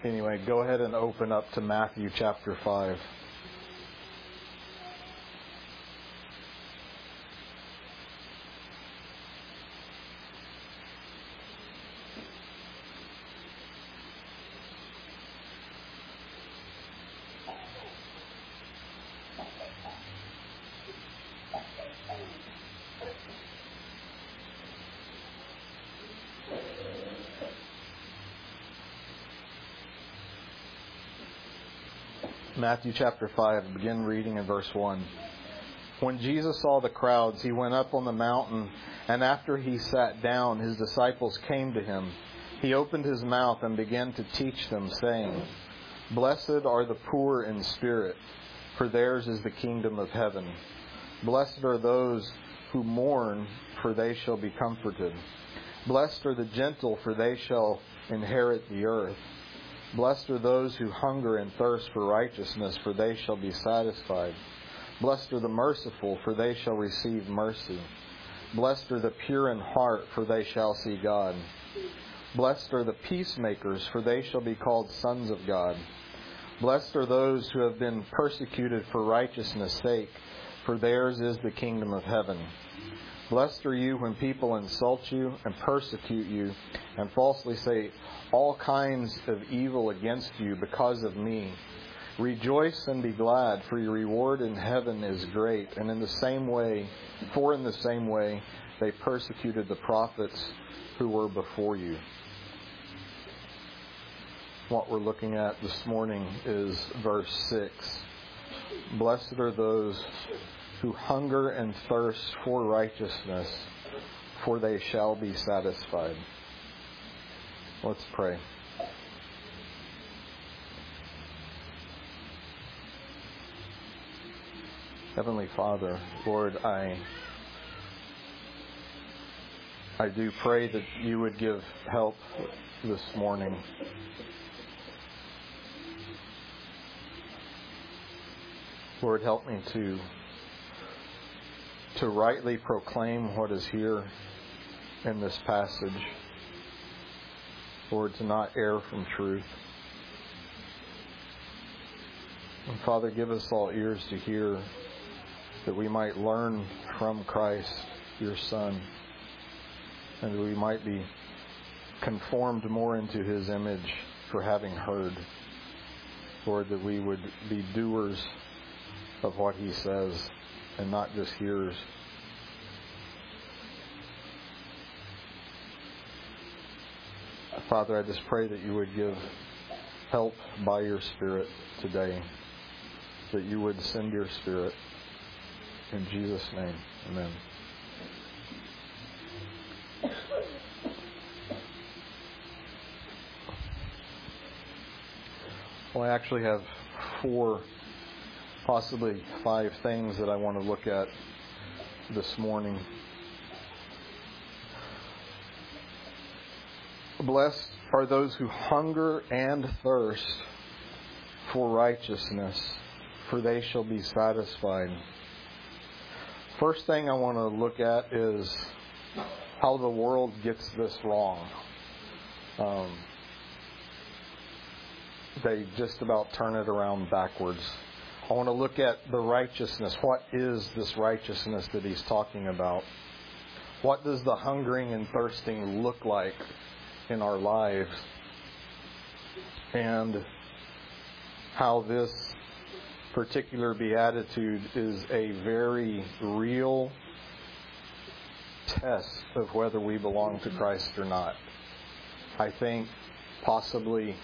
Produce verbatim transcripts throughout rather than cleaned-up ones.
Anyway, go ahead and open up to Matthew chapter five. Matthew chapter five, begin reading in verse one. When Jesus saw the crowds, he went up on the mountain, and after he sat down, his disciples came to him. He opened his mouth and began to teach them, saying, Blessed are the poor in spirit, for theirs is the kingdom of heaven. Blessed are those who mourn, for they shall be comforted. Blessed are the gentle, for they shall inherit the earth. Blessed are those who hunger and thirst for righteousness, for they shall be satisfied. Blessed are the merciful, for they shall receive mercy. Blessed are the pure in heart, for they shall see God. Blessed are the peacemakers, for they shall be called sons of God. Blessed are those who have been persecuted for righteousness' sake, for theirs is the kingdom of heaven. Blessed are you when people insult you and persecute you and falsely say all kinds of evil against you because of me. Rejoice and be glad, for your reward in heaven is great. And in the same way, for in the same way, they persecuted the prophets who were before you. What we're looking at this morning is verse six. Blessed are those who hunger and thirst for righteousness, for they shall be satisfied. Let's pray. Heavenly Father, Lord, I I do pray that you would give help this morning. Lord, help me to to rightly proclaim what is here in this passage. Lord, to not err from truth. And Father, give us all ears to hear, that we might learn from Christ, your Son, and that we might be conformed more into his image for having heard. Lord, that we would be doers of what he says and not just hearers. Father, I just pray that you would give help by your Spirit today, that you would send your Spirit. In Jesus' name, amen. Well, I actually have four, possibly five things that I want to look at this morning. Blessed are those who hunger and thirst for righteousness, for they shall be satisfied. First thing I want to look at is how the world gets this wrong. Um, they just about turn it around backwards. I want to look at the righteousness. What is this righteousness that he's talking about? What does the hungering and thirsting look like in our lives? And how this particular beatitude is a very real test of whether we belong to Christ or not. I think possibly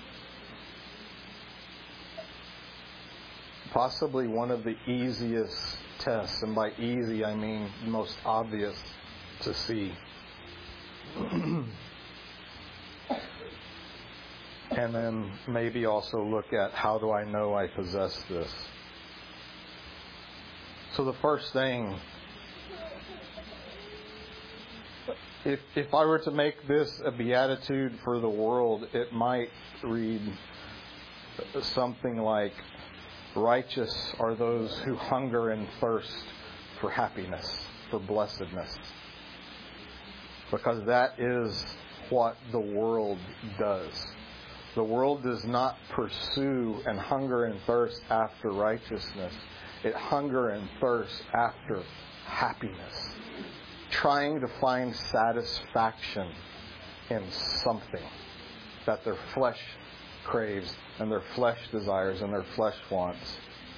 possibly one of the easiest tests, and by easy I mean most obvious to see. And then maybe also look at, how do I know I possess this? So the first thing, if if I were to make this a beatitude for the world, it might read something like, righteous are those who hunger and thirst for happiness, for blessedness. Because that is what the world does. The world does not pursue and hunger and thirst after righteousness. It hunger and thirsts after happiness. Trying to find satisfaction in something that their flesh craves and their flesh desires and their flesh wants.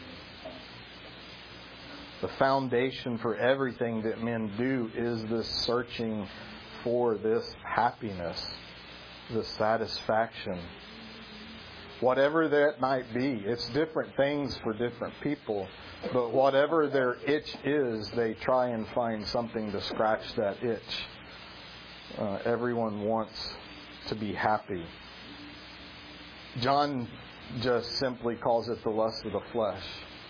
The foundation for everything that men do is this searching for this happiness, this satisfaction. Whatever that might be, it's different things for different people, but whatever their itch is, they try and find something to scratch that itch. Uh, everyone wants to be happy. John just simply calls it the lust of the flesh.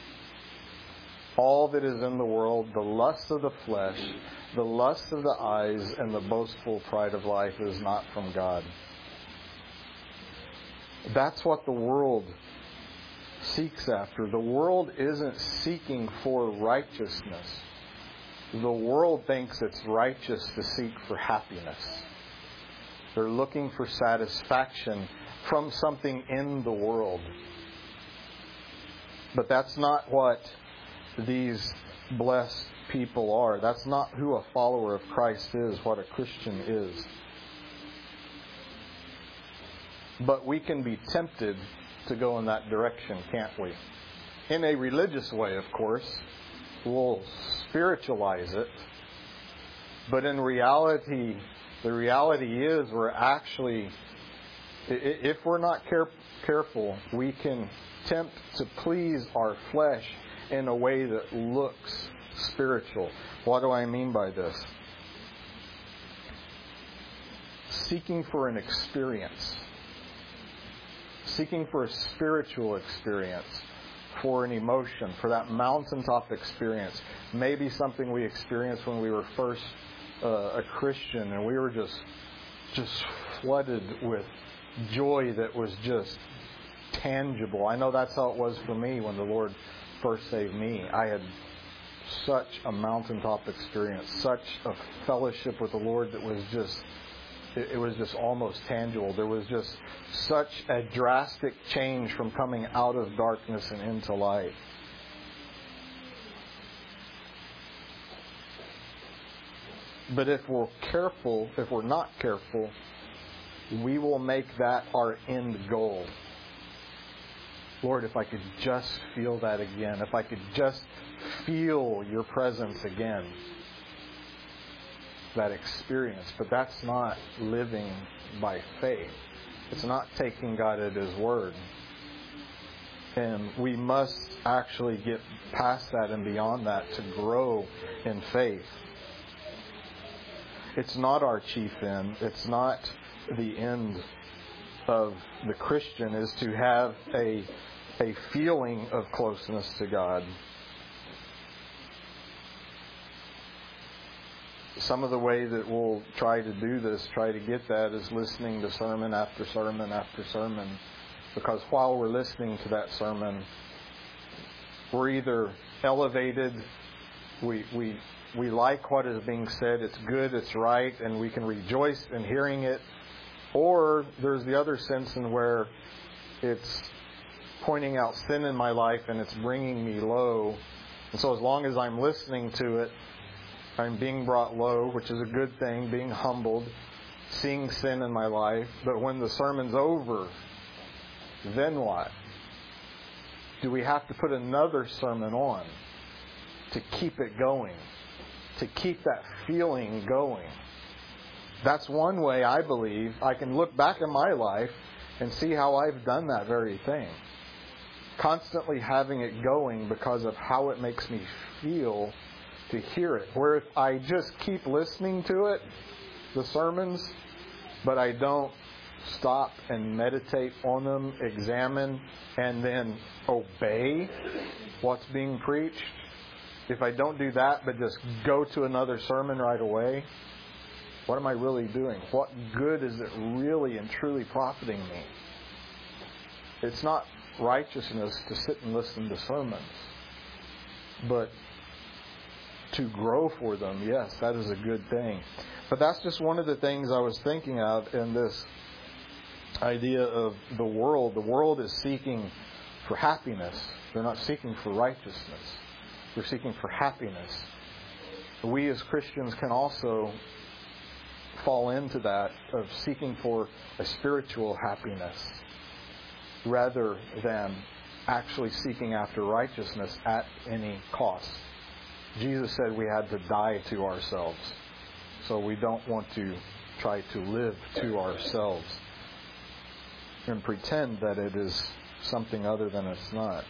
All that is in the world, the lust of the flesh, the lust of the eyes, and the boastful pride of life is not from God. That's what the world seeks after. The world isn't seeking for righteousness. The world thinks it's righteous to seek for happiness. They're looking for satisfaction from something in the world. But that's not what these blessed people are. That's not who a follower of Christ is, what a Christian is. But we can be tempted to go in that direction, can't we? In a religious way, of course. We'll spiritualize it. But in reality, the reality is we're actually, if we're not care, careful, we can tempt to please our flesh in a way that looks spiritual. What do I mean by this? Seeking for an experience. Seeking for a spiritual experience, for an emotion, for that mountaintop experience. Maybe something we experienced when we were first uh, a Christian and we were just just flooded with joy that was just tangible. I know that's how it was for me when the Lord first saved me. I had such a mountaintop experience, such a fellowship with the Lord that was just It was just almost tangible. There was just such a drastic change from coming out of darkness and into light. But if we're careful, if we're not careful, we will make that our end goal. Lord, if I could just feel that again, if I could just feel your presence again. That experience, but that's not living by faith. It's not taking God at His word. And we must actually get past that and beyond that to grow in faith. It's not our chief end. It's not the end of the Christian is to have a, a feeling of closeness to God. Some of the way that we'll try to do this, try to get that, is listening to sermon after sermon after sermon. Because while we're listening to that sermon, we're either elevated, we we we like what is being said, it's good, it's right, and we can rejoice in hearing it. Or there's the other sense in where it's pointing out sin in my life and it's bringing me low. And so as long as I'm listening to it, I'm being brought low, which is a good thing, being humbled, seeing sin in my life. But when the sermon's over, then what? Do we have to put another sermon on to keep it going, to keep that feeling going? That's one way I believe I can look back in my life and see how I've done that very thing. Constantly having it going because of how it makes me feel to hear it. Where if I just keep listening to it, the sermons, but I don't stop and meditate on them, examine, and then obey what's being preached, if I don't do that, but just go to another sermon right away, what am I really doing? What good is it really and truly profiting me? It's not righteousness to sit and listen to sermons, but to grow for them, yes, that is a good thing. But that's just one of the things I was thinking of in this idea of the world. The world is seeking for happiness. They're not seeking for righteousness. They're seeking for happiness. We as Christians can also fall into that of seeking for a spiritual happiness rather than actually seeking after righteousness at any cost. Jesus said we had to die to ourselves. So we don't want to try to live to ourselves and pretend that it is something other than it's not.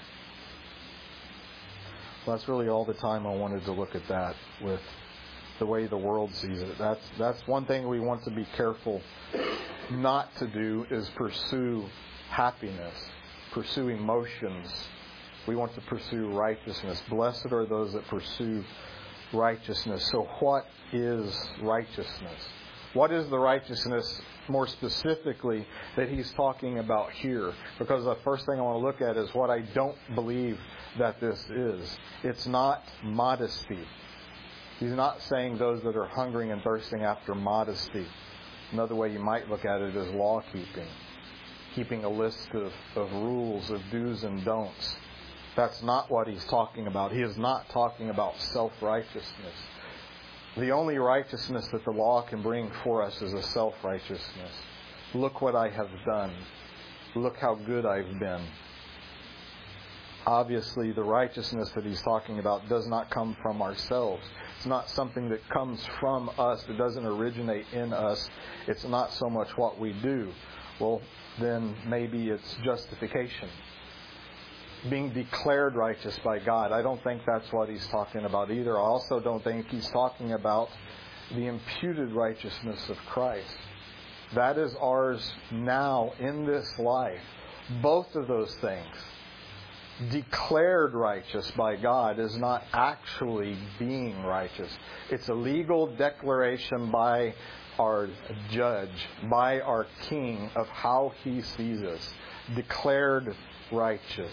Well, that's really all the time I wanted to look at that with the way the world sees it. That's that's one thing we want to be careful not to do is pursue happiness, pursue emotions. We want to pursue righteousness. Blessed are those that pursue righteousness. So what is righteousness? What is the righteousness more specifically that he's talking about here? Because the first thing I want to look at is what I don't believe that this is. It's not modesty. He's not saying those that are hungering and thirsting after modesty. Another way you might look at it is law keeping. Keeping a list of, of rules, of do's and don'ts. That's not what he's talking about. He is not talking about self-righteousness. The only righteousness that the law can bring for us is a self-righteousness. Look what I have done. Look how good I've been. Obviously, the righteousness that he's talking about does not come from ourselves. It's not something that comes from us. It doesn't originate in us. It's not so much what we do. Well, then maybe it's justification. Being declared righteous by God. I don't think that's what he's talking about either. I also don't think he's talking about the imputed righteousness of Christ. That is ours now in this life. Both of those things. Declared righteous by God is not actually being righteous. It's a legal declaration by our judge, by our king of how he sees us. Declared righteous.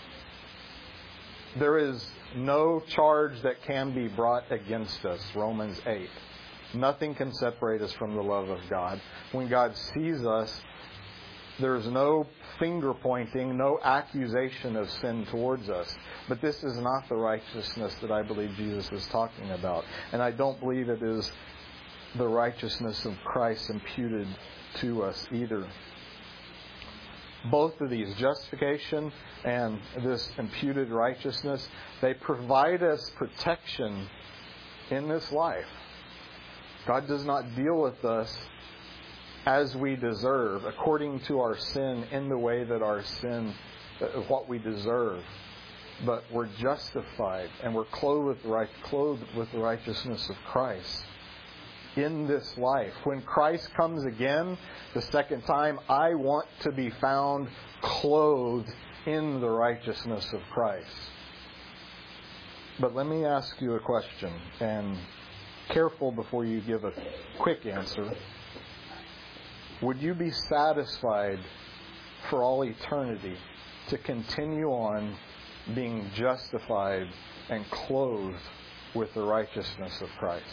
There is no charge that can be brought against us, Romans eight. Nothing can separate us from the love of God. When God sees us, there is no finger pointing, no accusation of sin towards us. But this is not the righteousness that I believe Jesus is talking about. And I don't believe it is the righteousness of Christ imputed to us either. Both of these, justification and this imputed righteousness, they provide us protection in this life. God does not deal with us as we deserve, according to our sin, in the way that our sin, what we deserve. But we're justified and we're clothed with, right, clothed with the righteousness of Christ in this life. When Christ comes again, the second time, I want to be found clothed in the righteousness of Christ. But let me ask you a question, and careful before you give a quick answer. Would you be satisfied for all eternity to continue on being justified and clothed with the righteousness of Christ?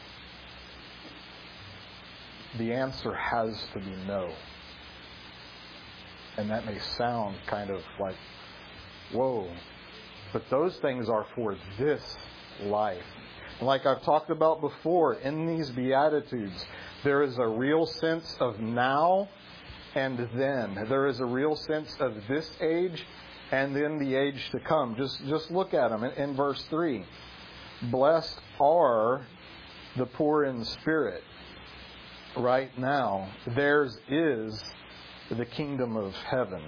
The answer has to be no. And that may sound kind of like, whoa. But those things are for this life. And like I've talked about before, in these Beatitudes, there is a real sense of now and then. There is a real sense of this age and then the age to come. Just, just look at them in, in verse three. Blessed are the poor in spirit. Right now, theirs is the kingdom of heaven.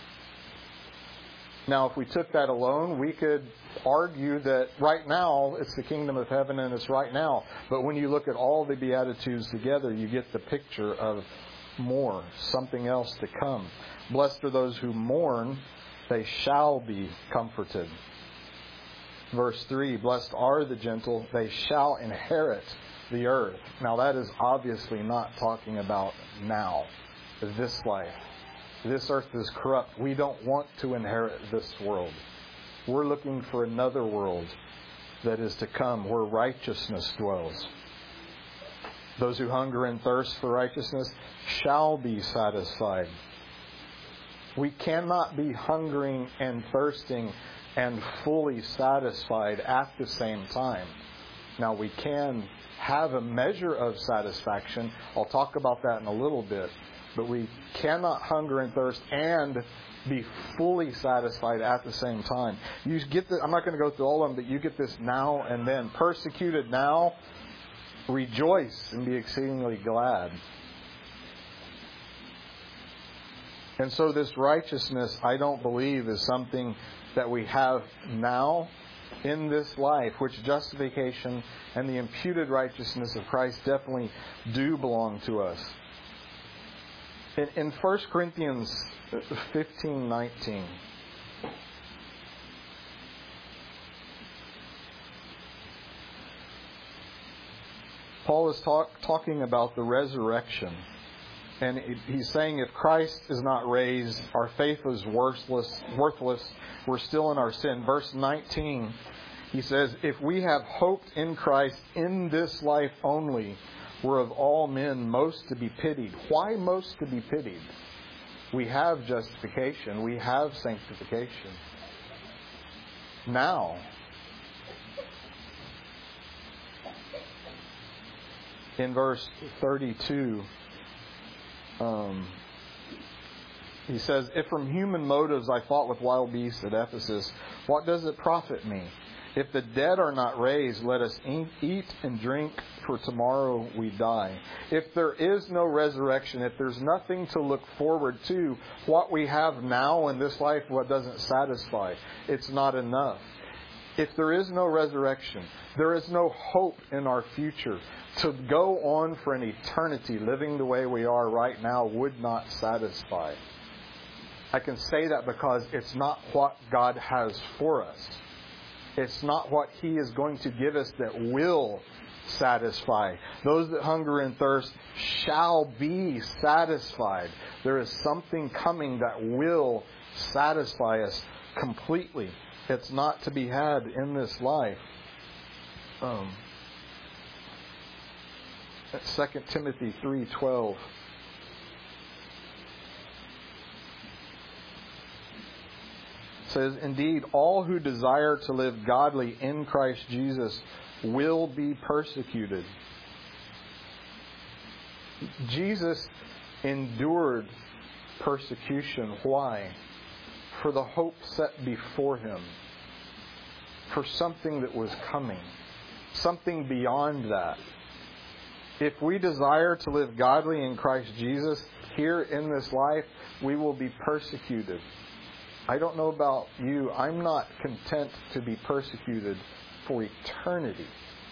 Now, if we took that alone, we could argue that right now it's the kingdom of heaven and it's right now. But when you look at all the Beatitudes together, you get the picture of more, something else to come. Blessed are those who mourn, they shall be comforted. Verse three, blessed are the gentle, they shall inherit the earth. Now that is obviously not talking about now, this life. This earth is corrupt. We don't want to inherit this world. We're looking for another world that is to come where righteousness dwells. Those who hunger and thirst for righteousness shall be satisfied. We cannot be hungering and thirsting and fully satisfied at the same time. Now, we can have a measure of satisfaction. I'll talk about that in a little bit. But we cannot hunger and thirst and be fully satisfied at the same time. You get the, I'm not going to go through all of them, but you get this now and then. Persecuted now, rejoice and be exceedingly glad. And so this righteousness, I don't believe, is something that we have now in this life, which justification and the imputed righteousness of Christ definitely do belong to us. In, in First Corinthians fifteen nineteen, Paul is talk, talking about the resurrection. And he's saying if Christ is not raised, our faith is worthless, worthless. We're still in our sin. Verse nineteen, he says, if we have hoped in Christ in this life only, we're of all men most to be pitied. Why most to be pitied? We have justification. We have sanctification. Now, in verse thirty-two, um, he says, if from human motives I fought with wild beasts at Ephesus, what does it profit me? If the dead are not raised, let us eat and drink, for tomorrow we die. If there is no resurrection, if there's nothing to look forward to, what we have now in this life, what doesn't satisfy, it's not enough. If there is no resurrection, there is no hope in our future. To go on for an eternity living the way we are right now would not satisfy. I can say that because it's not what God has for us. It's not what He is going to give us that will satisfy. Those that hunger and thirst shall be satisfied. There is something coming that will satisfy us completely. It's not to be had in this life. Um, Second Timothy three twelve. Says, indeed, all who desire to live godly in Christ Jesus will be persecuted. Jesus endured persecution. Why? For the hope set before Him. For something that was coming. Something beyond that. If we desire to live godly in Christ Jesus, here in this life, we will be persecuted. I don't know about you. I'm not content to be persecuted for eternity.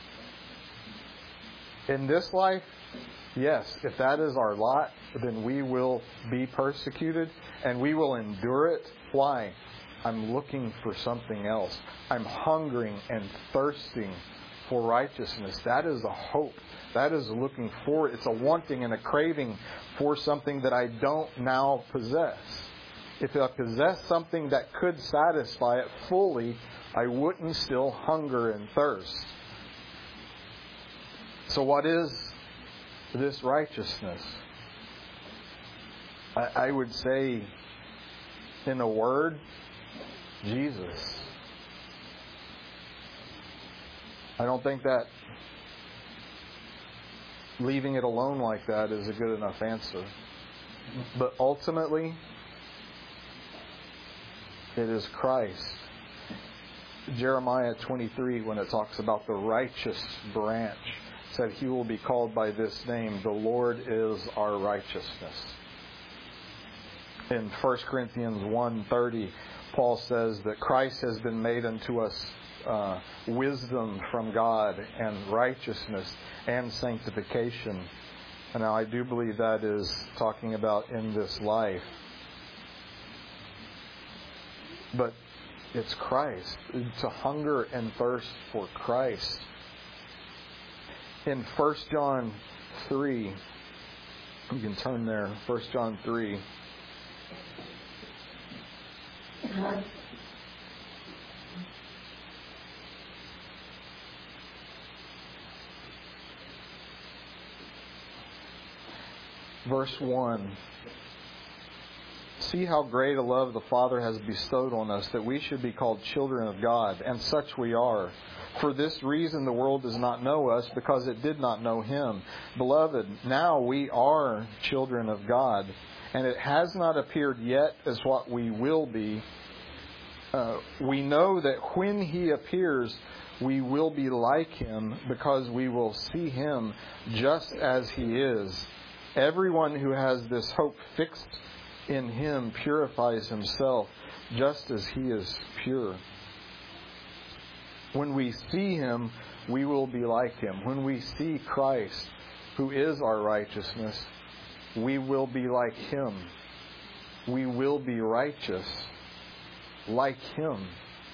In this life, yes, if that is our lot, then we will be persecuted and we will endure it. Why? I'm looking for something else. I'm hungering and thirsting for righteousness. That is a hope. That is looking forward. It's a wanting and a craving for something that I don't now possess. If I possess something that could satisfy it fully, I wouldn't still hunger and thirst. So what is this righteousness? I, I would say, in a word, Jesus. I don't think that leaving it alone like that is a good enough answer. But ultimately, it is Christ. Jeremiah twenty-three, when it talks about the righteous branch, said He will be called by this name. The Lord is our righteousness. In First Corinthians one thirty, Paul says that Christ has been made unto us uh, wisdom from God and righteousness and sanctification. And now I do believe that is talking about in this life. But it's Christ. To hunger and thirst for Christ. In First John three, you can turn there, First John three. verse one. See how great a love the Father has bestowed on us, that we should be called children of God, and such we are. For this reason the world does not know us, because it did not know Him. Beloved, now we are children of God, and it has not appeared yet as what we will be. Uh, we know that when He appears, we will be like Him, because we will see Him just as He is. Everyone who has this hope fixed in Him purifies himself just as He is pure. When we see Him, we will be like Him. When we see Christ, who is our righteousness, we will be like Him. We will be righteous like Him.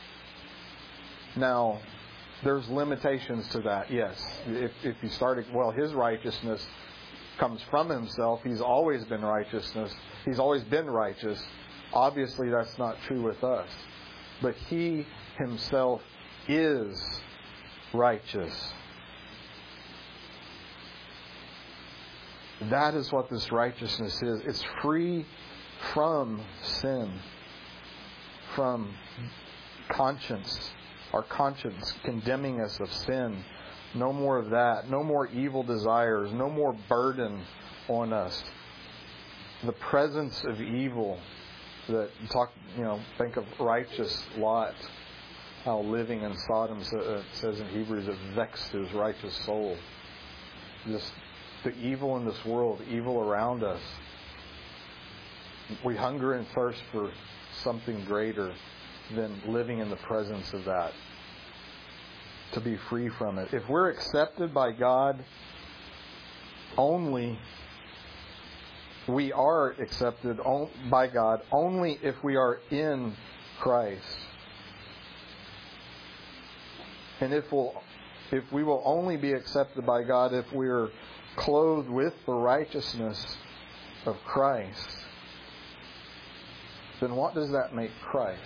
Now, there's limitations to that, yes. If, if you started, well, His righteousness comes from Himself. He's always been righteousness. He's always been righteous. Obviously, that's not true with us. But He Himself is righteous. That is what this righteousness is. It's free from sin, from conscience, our conscience condemning us of sin. No more of that. No more evil desires. No more burden on us. The presence of evil that talk, you know, think of righteous Lot, how living in Sodom, it says in Hebrews, it vexed his righteous soul. Just the evil in this world, evil around us. We hunger and thirst for something greater than living in the presence of that. To be free from it. If we're accepted by God only, we are accepted by God only if we are in Christ. And if we'll, if we will only be accepted by God if we're clothed with the righteousness of Christ, then what does that make Christ?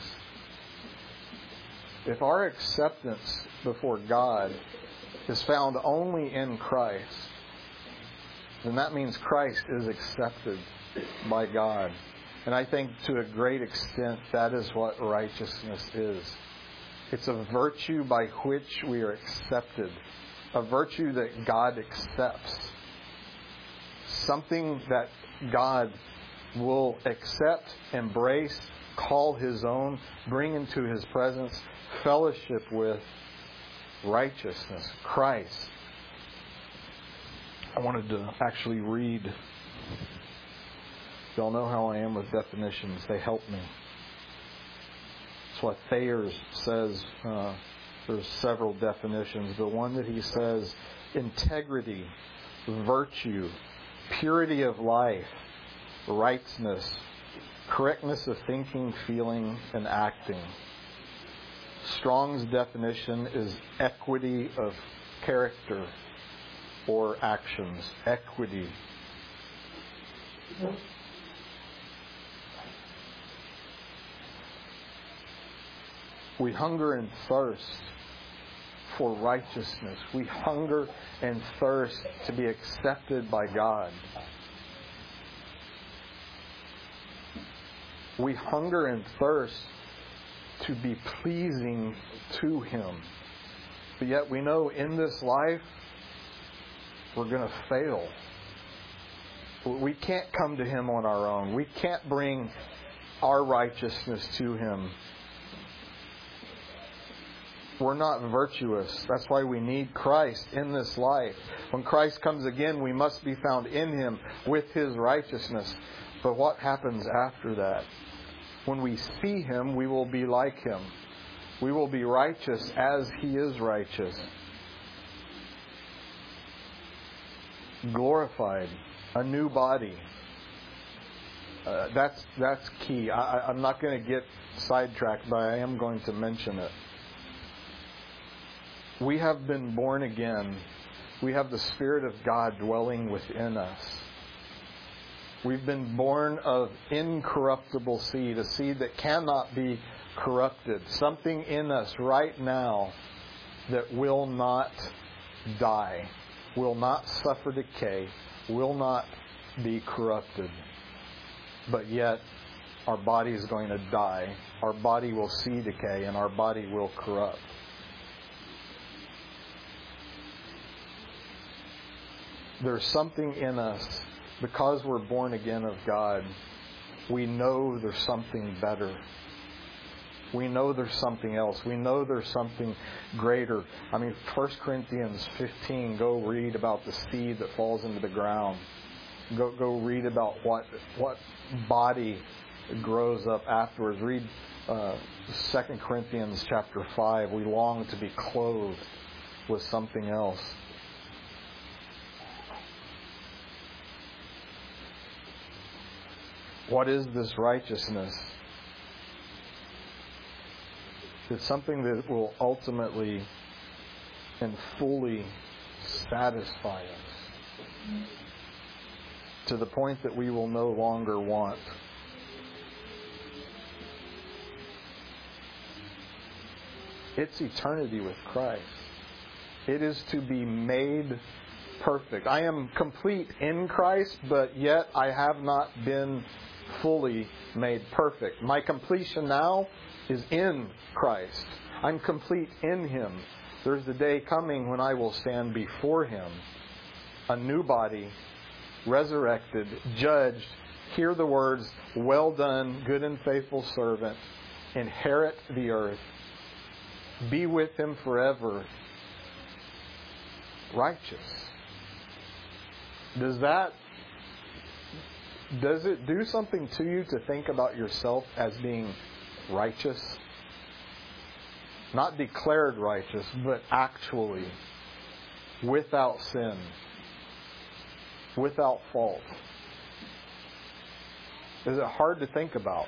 If our acceptance before God is found only in Christ, then that means Christ is accepted by God. And I think to a great extent that is what righteousness is. It's a virtue by which we are accepted. A virtue that God accepts. Something that God will accept, embrace, call His own, bring into His presence, fellowship with. Righteousness, Christ. I wanted to actually read. Y'all know how I am with definitions. They help me. That's what Thayer's says. Uh, there's several definitions. The one that he says, integrity, virtue, purity of life, rightness, correctness of thinking, feeling, and acting. Strong's definition is equity of character or actions. Equity. We hunger and thirst for righteousness. We hunger and thirst to be accepted by God. We hunger and thirst to be pleasing to Him. But yet we know in this life we're going to fail. We can't come to Him on our own. We can't bring our righteousness to Him. We're not virtuous. That's why we need Christ in this life. When Christ comes again, we must be found in Him with His righteousness. But what happens after that? When we see Him, we will be like Him. We will be righteous as He is righteous. Glorified. A new body. Uh, that's that's key. I, I'm not going to get sidetracked, but I am going to mention it. We have been born again. We have the Spirit of God dwelling within us. We've been born of incorruptible seed, a seed that cannot be corrupted. Something in us right now that will not die, will not suffer decay, will not be corrupted. But yet, our body is going to die. Our body will see decay, and our body will corrupt. There's something in us, because we're born again of God, we know there's something better. We know there's something else. We know there's something greater. I mean, First Corinthians fifteen, go read about the seed that falls into the ground. Go go read about what what body grows up afterwards. Read uh, Second Corinthians chapter five. We long to be clothed with something else. What is this righteousness? It's something that will ultimately and fully satisfy us to the point that we will no longer want. It's eternity with Christ. It is to be made perfect. I am complete in Christ, but yet I have not been fully made perfect. My completion now is in Christ. I'm complete in Him. There's the day coming when I will stand before Him, a new body, resurrected, judged, hear the words, "Well done, good and faithful servant," inherit the earth, be with Him forever, righteous. Does that Does it do something to you to think about yourself as being righteous? Not declared righteous, but actually without sin, without fault. Is it hard to think about?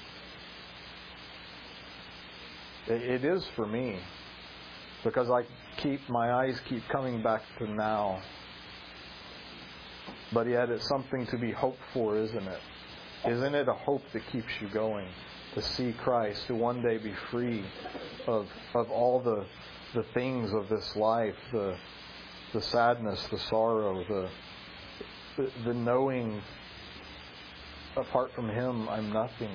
It is for me, because I keep my eyes keep coming back to now. But yet it's something to be hoped for, isn't it? Isn't it a hope that keeps you going? To see Christ, to one day be free of of all the the things of this life, the the sadness, the sorrow, the the, the knowing apart from Him I'm nothing.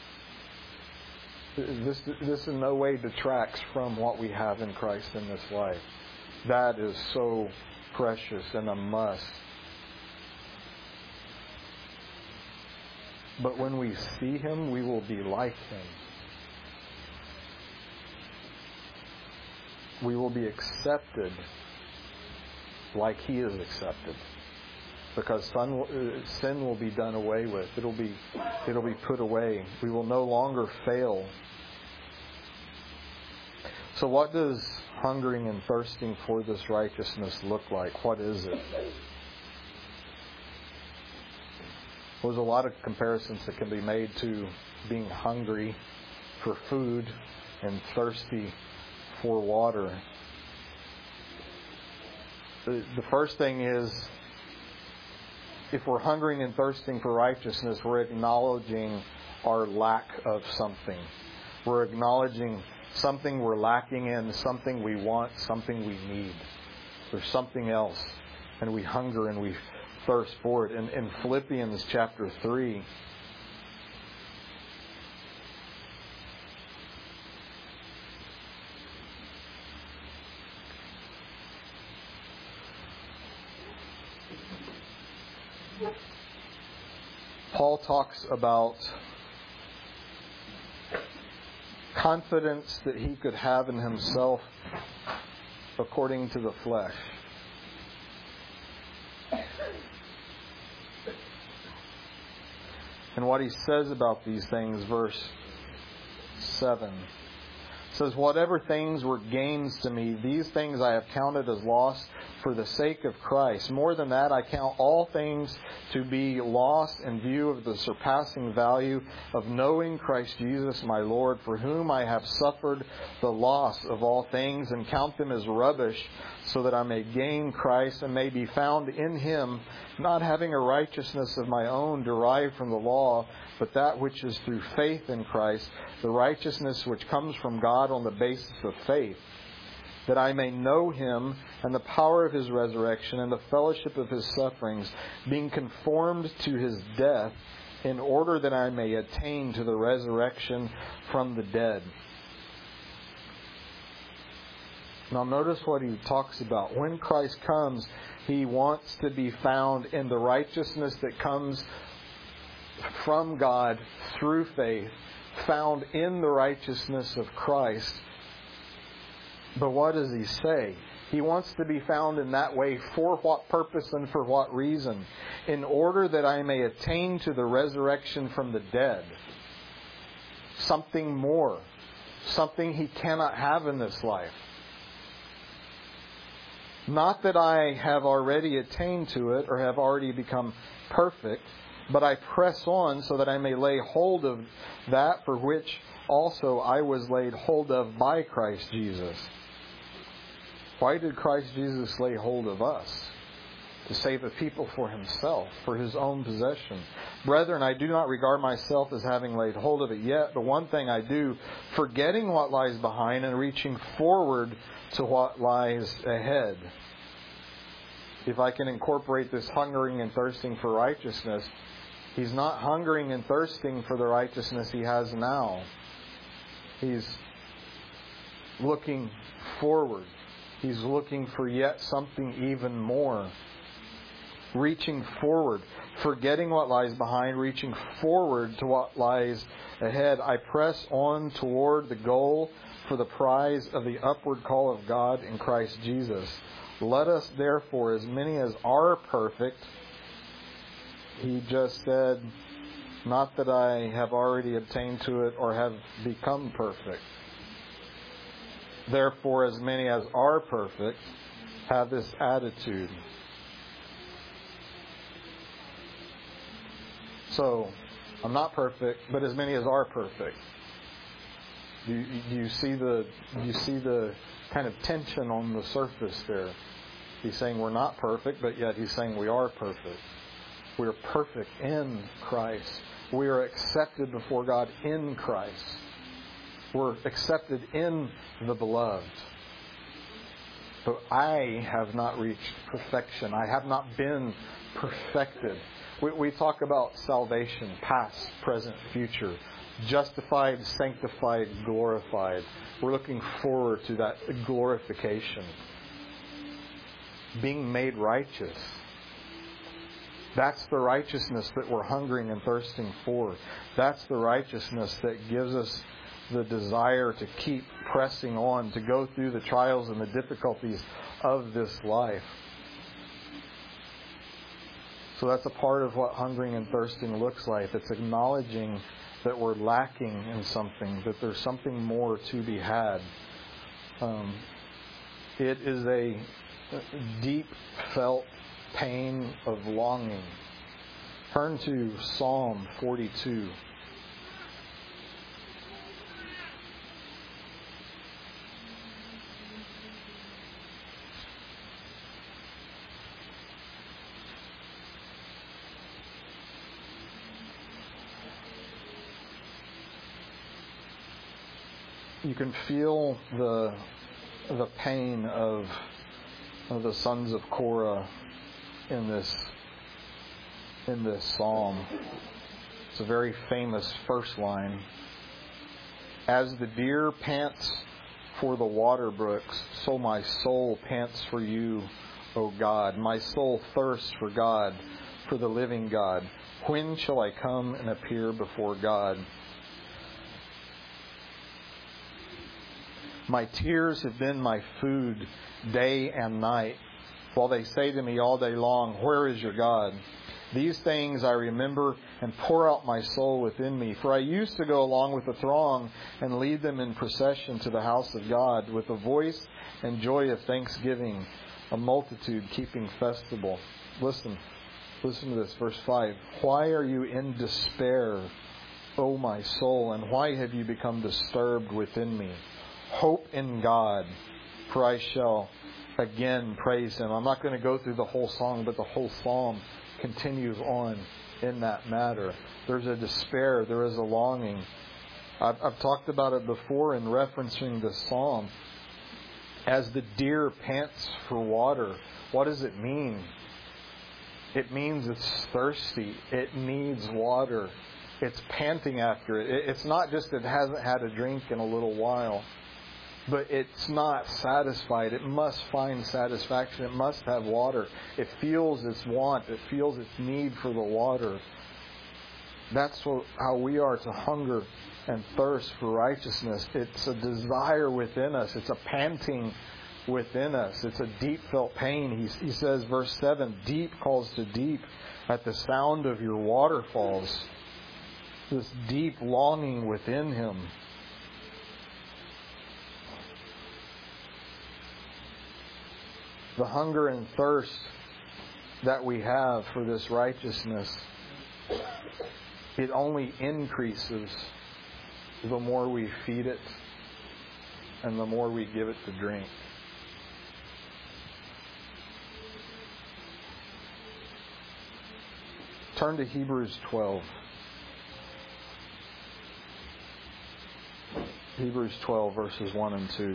This this in no way detracts from what we have in Christ in this life. That is so precious and a must. But when we see Him, we will be like Him. We will be accepted like He is accepted. Because sin will be done away with. It'll be, it'll be put away. We will no longer fail. So what does hungering and thirsting for this righteousness look like? What is it? There's a lot of comparisons that can be made to being hungry for food and thirsty for water. The, the first thing is, if we're hungering and thirsting for righteousness, we're acknowledging our lack of something. We're acknowledging something we're lacking in, something we want, something we need. There's something else, and we hunger and we thirst for it. In, in Philippians chapter three, Paul talks about confidence that he could have in himself according to the flesh. And what he says about these things, verse seven, says, "Whatever things were gains to me, these things I have counted as loss for the sake of Christ. More than that, I count all things to be lost in view of the surpassing value of knowing Christ Jesus my Lord, for whom I have suffered the loss of all things, and count them as rubbish, so that I may gain Christ and may be found in Him, not having a righteousness of my own derived from the law, but that which is through faith in Christ, the righteousness which comes from God on the basis of faith, that I may know Him and the power of His resurrection and the fellowship of His sufferings, being conformed to His death, in order that I may attain to the resurrection from the dead. Now notice what he talks about. When Christ comes, He wants to be found in the righteousness that comes from God through faith, found in the righteousness of Christ. But what does He say? He wants to be found in that way. For what purpose and for what reason? In order that I may attain to the resurrection from the dead. Something more. Something He cannot have in this life. Not that I have already attained to it or have already become perfect, but I press on so that I may lay hold of that for which also I was laid hold of by Christ Jesus. Why did Christ Jesus lay hold of us? To save a people for Himself, for His own possession. Brethren, I do not regard myself as having laid hold of it yet, but one thing I do, forgetting what lies behind and reaching forward to what lies ahead. If I can incorporate this hungering and thirsting for righteousness, He's not hungering and thirsting for the righteousness He has now. He's looking forward. He's looking for yet something even more. Reaching forward, forgetting what lies behind, reaching forward to what lies ahead. I press on toward the goal for the prize of the upward call of God in Christ Jesus. Let us therefore, as many as are perfect, He just said, not that I have already obtained to it or have become perfect. Therefore, as many as are perfect, have this attitude. So, I'm not perfect, but as many as are perfect. Do you, do you see the do you see the kind of tension on the surface there? He's saying we're not perfect, but yet He's saying we are perfect. We are perfect in Christ. We are accepted before God in Christ. We're accepted in the Beloved. But I have not reached perfection. I have not been perfected. We, we talk about salvation, past, present, future. Justified, sanctified, glorified. We're looking forward to that glorification. Being made righteous. That's the righteousness that we're hungering and thirsting for. That's the righteousness that gives us the desire to keep pressing on, to go through the trials and the difficulties of this life. So that's a part of what hungering and thirsting looks like. It's acknowledging that we're lacking in something, that there's something more to be had. Um, it is a deep felt pain of longing. Turn to Psalm forty-two. You can feel the the pain of, of the sons of Korah in this in this psalm. It's a very famous first line. As the deer pants for the water brooks, so my soul pants for you, O God. My soul thirsts for God, for the living God. When shall I come and appear before God? My tears have been my food day and night, while they say to me all day long, where is your God? These things I remember and pour out my soul within me. For I used to go along with the throng and lead them in procession to the house of God with a voice and joy of thanksgiving, a multitude keeping festival. Listen, listen to this, verse five. Why are you in despair, O my soul, and why have you become disturbed within me? Hope in God, for I shall again praise Him. I'm not going to go through the whole song, but the whole psalm continues on in that matter. There's a despair. There is a longing. I've, I've talked about it before in referencing this psalm. As the deer pants for water, what does it mean? It means it's thirsty. It needs water. It's panting after it. It's not just it hasn't had a drink in a little while, but it's not satisfied. It must find satisfaction. It must have water. It feels its want. It feels its need for the water. That's what, how we are to hunger and thirst for righteousness. It's a desire within us. It's a panting within us. It's a deep felt pain. He, he says, verse seven, deep calls to deep at the sound of your waterfalls. This deep longing within him. The hunger and thirst that we have for this righteousness, it only increases the more we feed it and the more we give it to drink. Turn to Hebrews twelve. Hebrews twelve, verses one and two.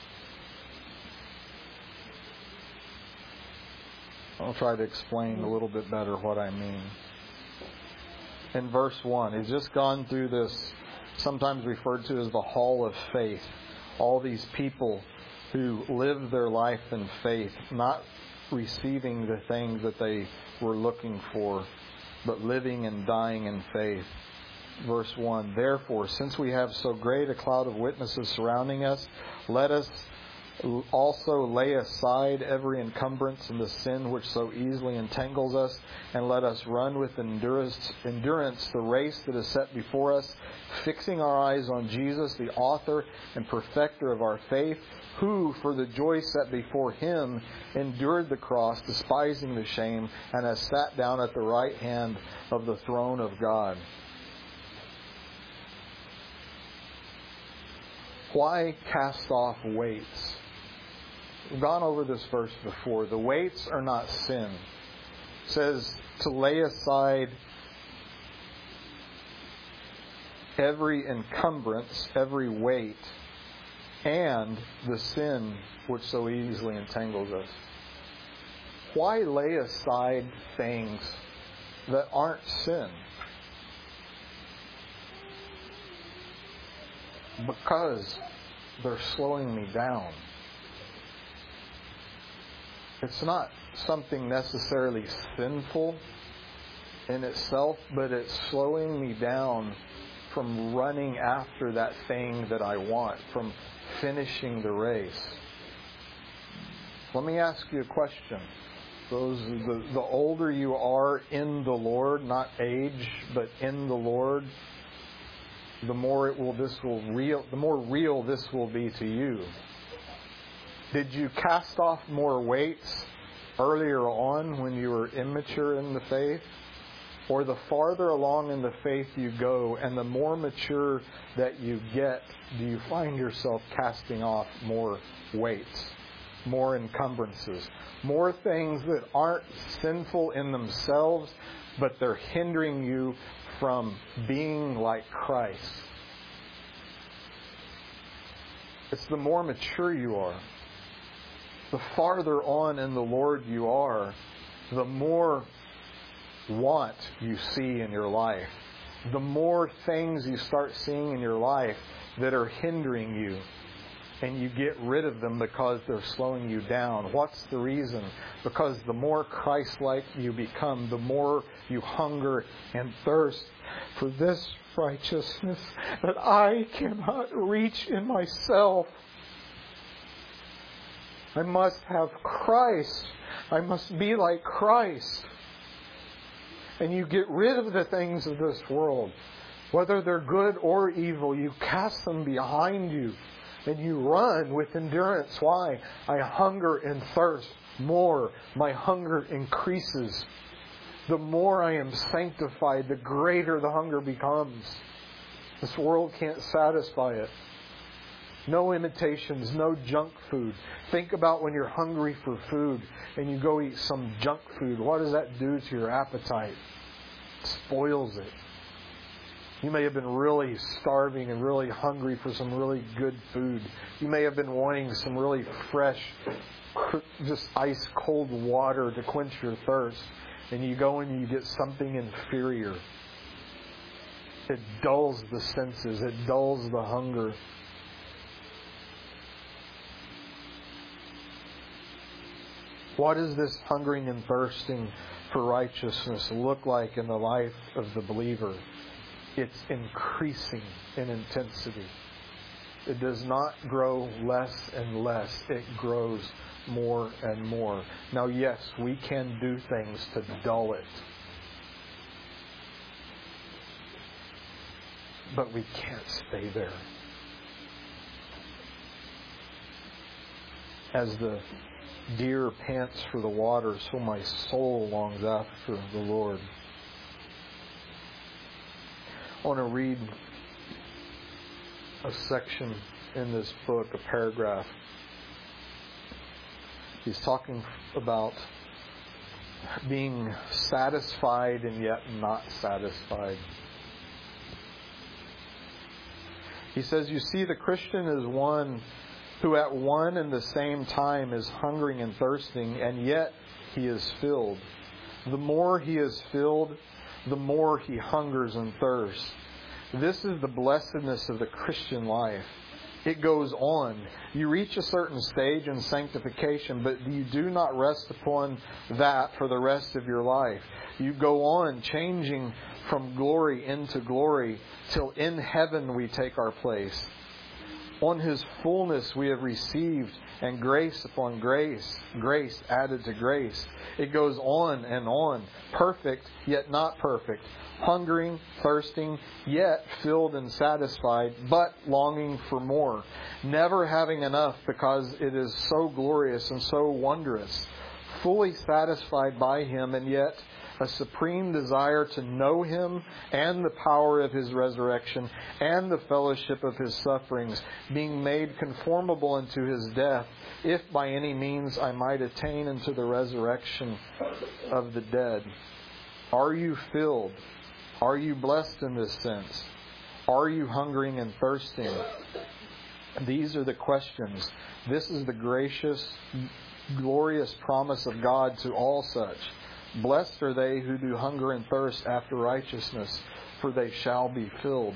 I'll try to explain a little bit better what I mean. In verse one, he's just gone through this, sometimes referred to as the hall of faith. All these people who lived their life in faith, not receiving the things that they were looking for, but living and dying in faith. Verse one, therefore, since we have so great a cloud of witnesses surrounding us, let us also lay aside every encumbrance and the sin which so easily entangles us, and let us run with endurance, endurance the race that is set before us, fixing our eyes on Jesus, the author and perfecter of our faith, who, for the joy set before him, endured the cross, despising the shame, and has sat down at the right hand of the throne of God. Why cast off weights? We've gone over this verse before. The weights are not sin. It says to lay aside every encumbrance, every weight, and the sin which so easily entangles us. Why lay aside things that aren't sin? Because they're slowing me down. It's not something necessarily sinful in itself, but it's slowing me down from running after that thing that I want, from finishing the race. Let me ask you a question. Those the, the older you are in the Lord, not age, but in the Lord, the more it will this will real the more real this will be to you. Did you cast off more weights earlier on when you were immature in the faith? Or the farther along in the faith you go and the more mature that you get, do you find yourself casting off more weights, more encumbrances, more things that aren't sinful in themselves, but they're hindering you from being like Christ? It's the more mature you are, the farther on in the Lord you are, the more want you see in your life, the more things you start seeing in your life that are hindering you, and you get rid of them because they're slowing you down. What's the reason? Because the more Christ-like you become, the more you hunger and thirst for this righteousness that I cannot reach in myself. I must have Christ. I must be like Christ. And you get rid of the things of this world. Whether they're good or evil, you cast them behind you. And you run with endurance. Why? I hunger and thirst more. My hunger increases. The more I am sanctified, the greater the hunger becomes. This world can't satisfy it. No imitations, no junk food. Think about when you're hungry for food and you go eat some junk food. What does that do to your appetite? It spoils it. You may have been really starving and really hungry for some really good food. You may have been wanting some really fresh, just ice cold water to quench your thirst. And you go and you get something inferior. It dulls the senses. It dulls the hunger. What does this hungering and thirsting for righteousness look like in the life of the believer? It's increasing in intensity. It does not grow less and less. It grows more and more. Now, yes, we can do things to dull it. But we can't stay there. As the deer pants for the water, so my soul longs after the Lord. I want to read a section in this book, a paragraph. He's talking about being satisfied and yet not satisfied. He says, you see, the Christian is one who at one and the same time is hungering and thirsting, and yet he is filled. The more he is filled, the more he hungers and thirsts. This is the blessedness of the Christian life. It goes on. You reach a certain stage in sanctification, but you do not rest upon that for the rest of your life. You go on changing from glory into glory till in heaven we take our place. On His fullness we have received, and grace upon grace, grace added to grace. It goes on and on, perfect yet not perfect, hungering, thirsting, yet filled and satisfied, but longing for more, never having enough because it is so glorious and so wondrous, fully satisfied by Him, and yet a supreme desire to know Him and the power of His resurrection and the fellowship of His sufferings, being made conformable unto His death, if by any means I might attain unto the resurrection of the dead. Are you filled? Are you blessed in this sense? Are you hungering and thirsting? These are the questions. This is the gracious, glorious promise of God to all such. Blessed are they who do hunger and thirst after righteousness, for they shall be filled.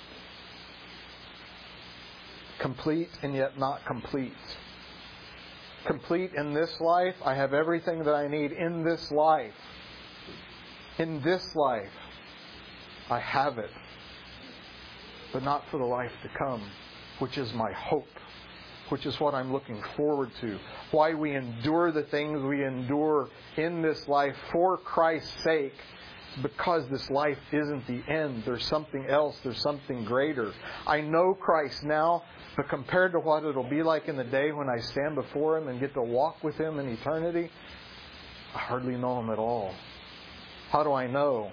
Complete and yet not complete. Complete in this life. I have everything that I need in this life. In this life, I have it. But not for the life to come, which is my hope, which is what I'm looking forward to. Why we endure the things we endure in this life for Christ's sake, because this life isn't the end. There's something else. There's something greater. I know Christ now, but compared to what it'll be like in the day when I stand before Him and get to walk with Him in eternity, I hardly know Him at all. How do I know?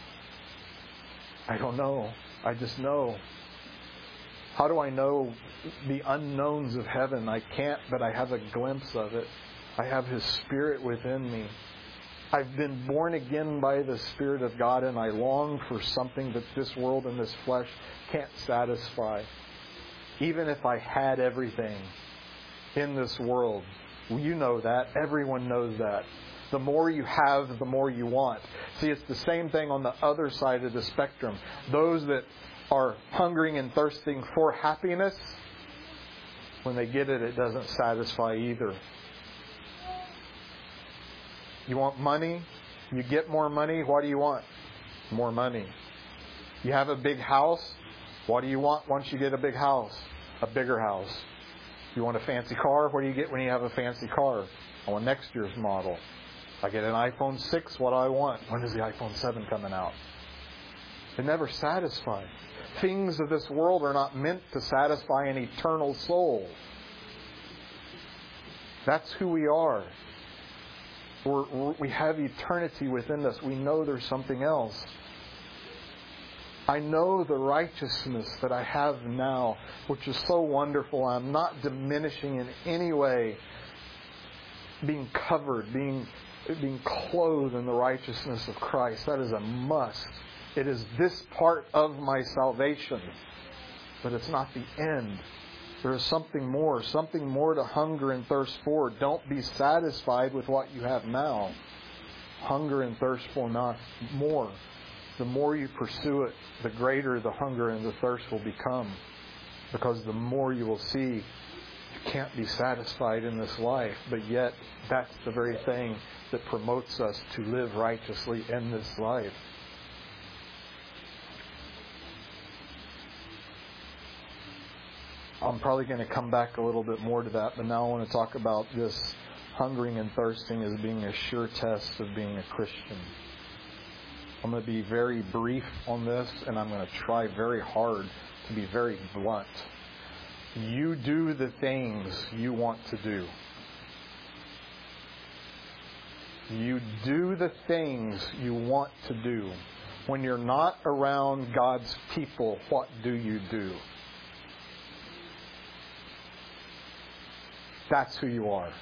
I don't know. I just know. How do I know the unknowns of heaven? I can't, but I have a glimpse of it. I have His Spirit within me. I've been born again by the Spirit of God, and I long for something that this world and this flesh can't satisfy. Even if I had everything in this world. You know that. Everyone knows that. The more you have, the more you want. See, it's the same thing on the other side of the spectrum. Those that are hungering and thirsting for happiness, when they get it, it doesn't satisfy either. You want money? You get more money. What do you want? More money. You have a big house. What do you want once you get a big house? A bigger house. You want a fancy car? What do you get when you have a fancy car? I want next year's model. I get an iPhone six. What do I want? When is the iPhone seven coming out? It never satisfies. Things of this world are not meant to satisfy an eternal soul. That's who we are. We're, we have eternity within us. We know there's something else. I know the righteousness that I have now, which is so wonderful. I'm not diminishing in any way being covered, being, being clothed in the righteousness of Christ. That is a must. It is this part of my salvation. But it's not the end. There is something more, something more to hunger and thirst for. Don't be satisfied with what you have now. Hunger and thirst for not more. The more you pursue it, the greater the hunger and the thirst will become. Because the more you will see, you can't be satisfied in this life. But yet, that's the very thing that promotes us to live righteously in this life. I'm probably going to come back a little bit more to that, but now I want to talk about this hungering and thirsting as being a sure test of being a Christian. I'm going to be very brief on this, and I'm going to try very hard to be very blunt. You do the things you want to do. You do the things you want to do. When you're not around God's people, what do you do? That's who you are.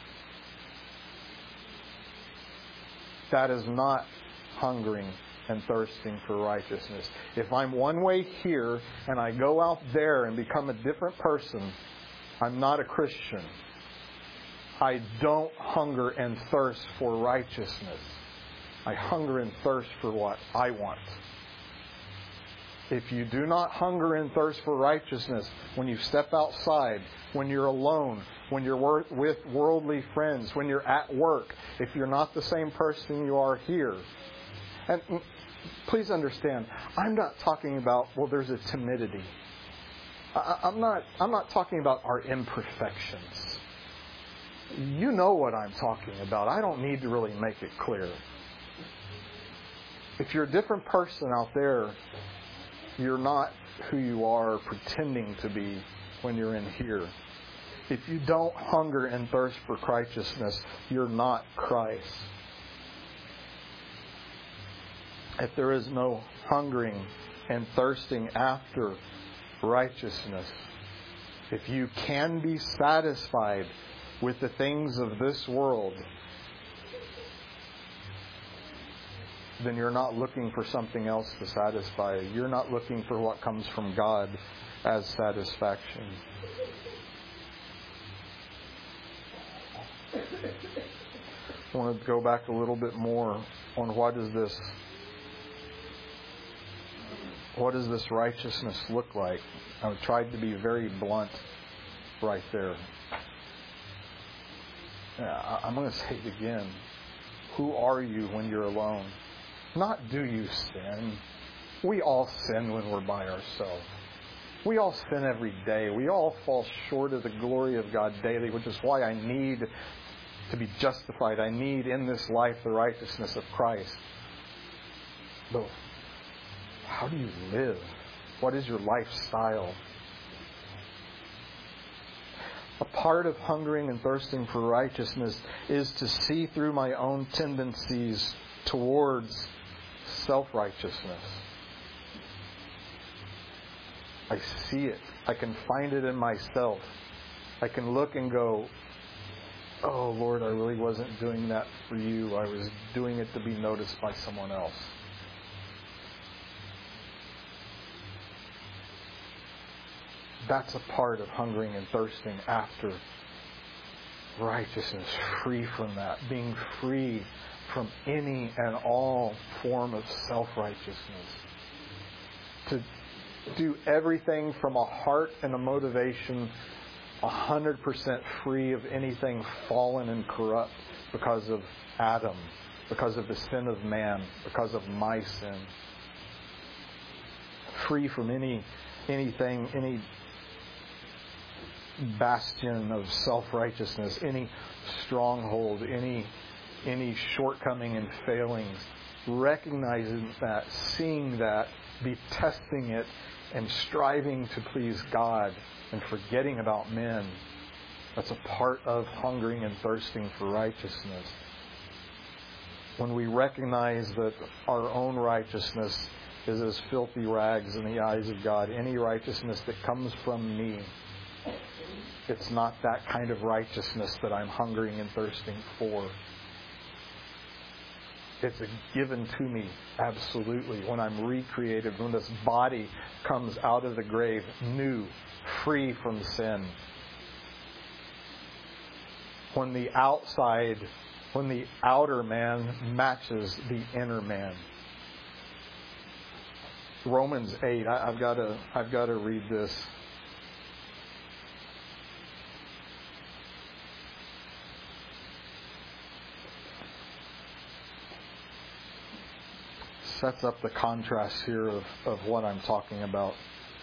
That is not hungering and thirsting for righteousness. If I'm one way here and I go out there and become a different person, I'm not a Christian. I don't hunger and thirst for righteousness. I hunger and thirst for what I want. If you do not hunger and thirst for righteousness, when you step outside, when you're alone, when you're with worldly friends, when you're at work, if you're not the same person you are here. And please understand, I'm not talking about, well, there's a timidity. I'm not, I'm not talking about our imperfections. You know what I'm talking about. I don't need to really make it clear. If you're a different person out there, you're not who you are pretending to be when you're in here. If you don't hunger and thirst for righteousness, you're not Christ. If there is no hungering and thirsting after righteousness, if you can be satisfied with the things of this world, then you're not looking for something else to satisfy you. You're not looking for what comes from God as satisfaction. I want to go back a little bit more on what is this what does this righteousness look like? I've tried to be very blunt right there. I'm going to say it again. Who are you when you're alone? Not do you sin. We all sin when we're by ourselves. We all sin every day. We all fall short of the glory of God daily, which is why I need to be justified. I need in this life the righteousness of Christ. But how do you live? What is your lifestyle? A part of hungering and thirsting for righteousness is to see through my own tendencies towards self-righteousness. I see it. I can find it in myself. I can look and go, oh, Lord, I really wasn't doing that for you. I was doing it to be noticed by someone else. That's a part of hungering and thirsting after righteousness, free from that, being free from any and all form of self-righteousness. To do everything from a heart and a motivation one hundred percent free of anything fallen and corrupt because of Adam, because of the sin of man, because of my sin. Free from any anything, any bastion of self-righteousness, any stronghold, any any shortcoming and failings. Recognizing that, seeing that, detesting it, and striving to please God and forgetting about men. That's a part of hungering and thirsting for righteousness. When we recognize that our own righteousness is as filthy rags in the eyes of God, any righteousness that comes from me, it's not that kind of righteousness that I'm hungering and thirsting for. It's given to me, absolutely. When I'm recreated, when this body comes out of the grave, new, free from sin. When the outside, when the outer man matches the inner man. Romans eight, I, I've got to, I've got to read this. Sets up the contrast here of, of what I'm talking about.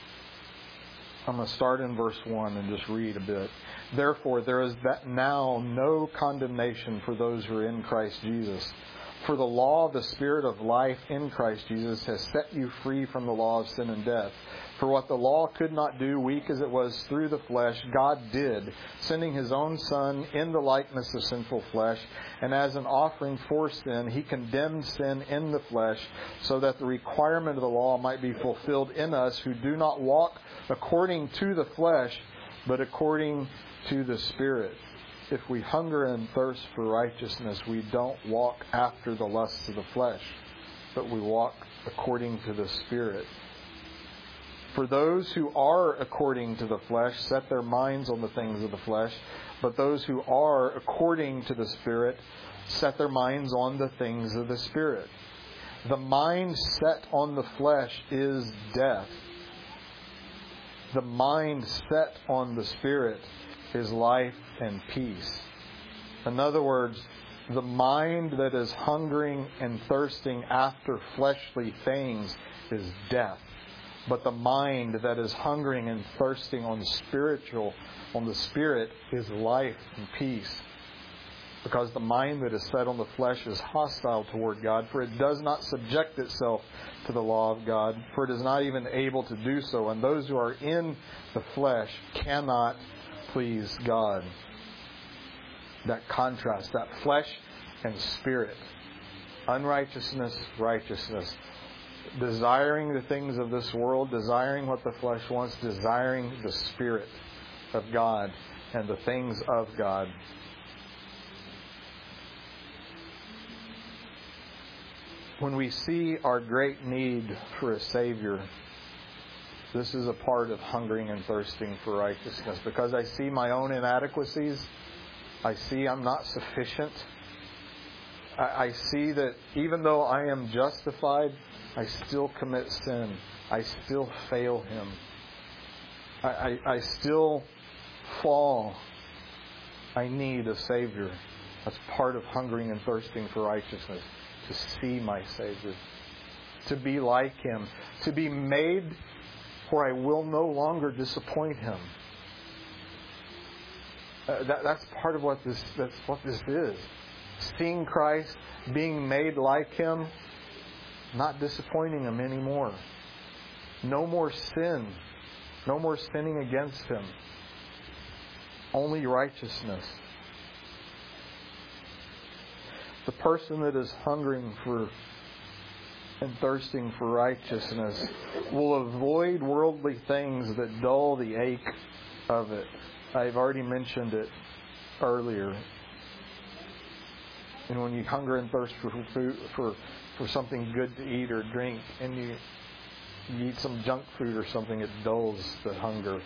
I'm going to start in verse one and just read a bit. Therefore, there is that now no condemnation for those who are in Christ Jesus. For the law of the Spirit of life in Christ Jesus has set you free from the law of sin and death. For what the law could not do, weak as it was through the flesh, God did, sending His own Son in the likeness of sinful flesh. And as an offering for sin, He condemned sin in the flesh, so that the requirement of the law might be fulfilled in us who do not walk according to the flesh, but according to the Spirit. If we hunger and thirst for righteousness, we don't walk after the lusts of the flesh, but we walk according to the Spirit. For those who are according to the flesh set their minds on the things of the flesh, but those who are according to the Spirit set their minds on the things of the Spirit. The mind set on the flesh is death. The mind set on the Spirit is life and peace. In other words, the mind that is hungering and thirsting after fleshly things is death. But the mind that is hungering and thirsting on spiritual, on the Spirit, is life and peace. Because the mind that is set on the flesh is hostile toward God, for it does not subject itself to the law of God, for it is not even able to do so. And those who are in the flesh cannot please God. That contrast, that flesh and spirit. Unrighteousness, righteousness. Desiring the things of this world, desiring what the flesh wants, desiring the Spirit of God and the things of God. When we see our great need for a Savior, this is a part of hungering and thirsting for righteousness. Because I see my own inadequacies. I see I'm not sufficient. I, I see that even though I am justified, I still commit sin. I still fail Him. I, I, I still fall. I need a Savior. That's part of hungering and thirsting for righteousness. To see my Savior. To be like Him. To be made where I will no longer disappoint Him. Uh, that, that's part of what this, that's what this is. Seeing Christ, being made like Him, not disappointing Him anymore. No more sin. No more sinning against Him. Only righteousness. The person that is hungering for and thirsting for righteousness will avoid worldly things that dull the ache of it. I've already mentioned it earlier. And when you hunger and thirst for food, for for something good to eat or drink, and you, you eat some junk food or something, it dulls the hunger.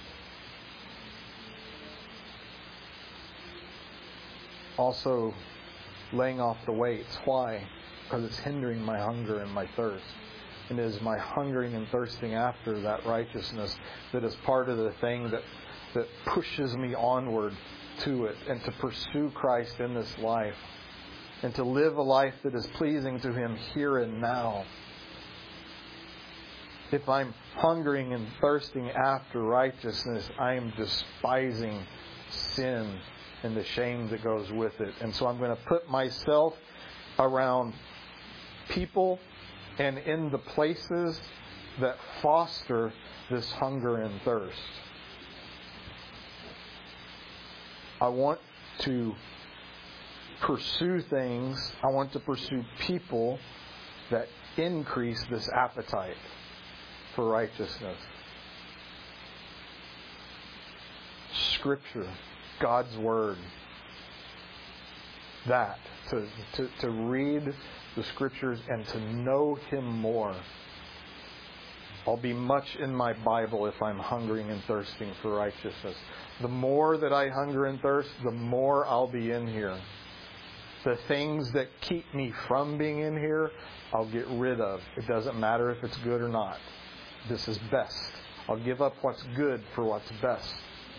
Also, laying off the weights. Why? Because it's hindering my hunger and my thirst. And it is my hungering and thirsting after that righteousness that is part of the thing that, that pushes me onward to it and to pursue Christ in this life and to live a life that is pleasing to Him here and now. If I'm hungering and thirsting after righteousness, I am despising sin and the shame that goes with it. And so I'm going to put myself around people and in the places that foster this hunger and thirst. I want to pursue things, I want to pursue people that increase this appetite for righteousness. Scripture, God's Word. that, to, to, to read the Scriptures and to know Him more. I'll be much in my Bible if I'm hungering and thirsting for righteousness. The more that I hunger and thirst, the more I'll be in here. The things that keep me from being in here, I'll get rid of. It doesn't matter if it's good or not. This is best. I'll give up what's good for what's best.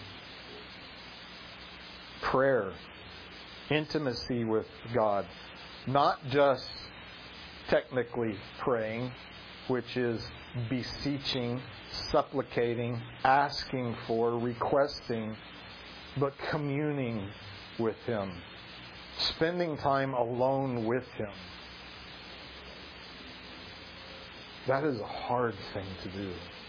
Prayer. Intimacy with God. Not just technically praying, which is beseeching, supplicating, asking for, requesting, but communing with Him. Spending time alone with Him. That is a hard thing to do.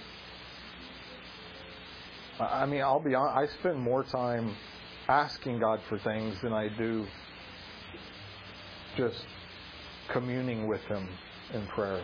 I mean, I'll be honest, I spend more time asking God for things than I do just communing with Him in prayer.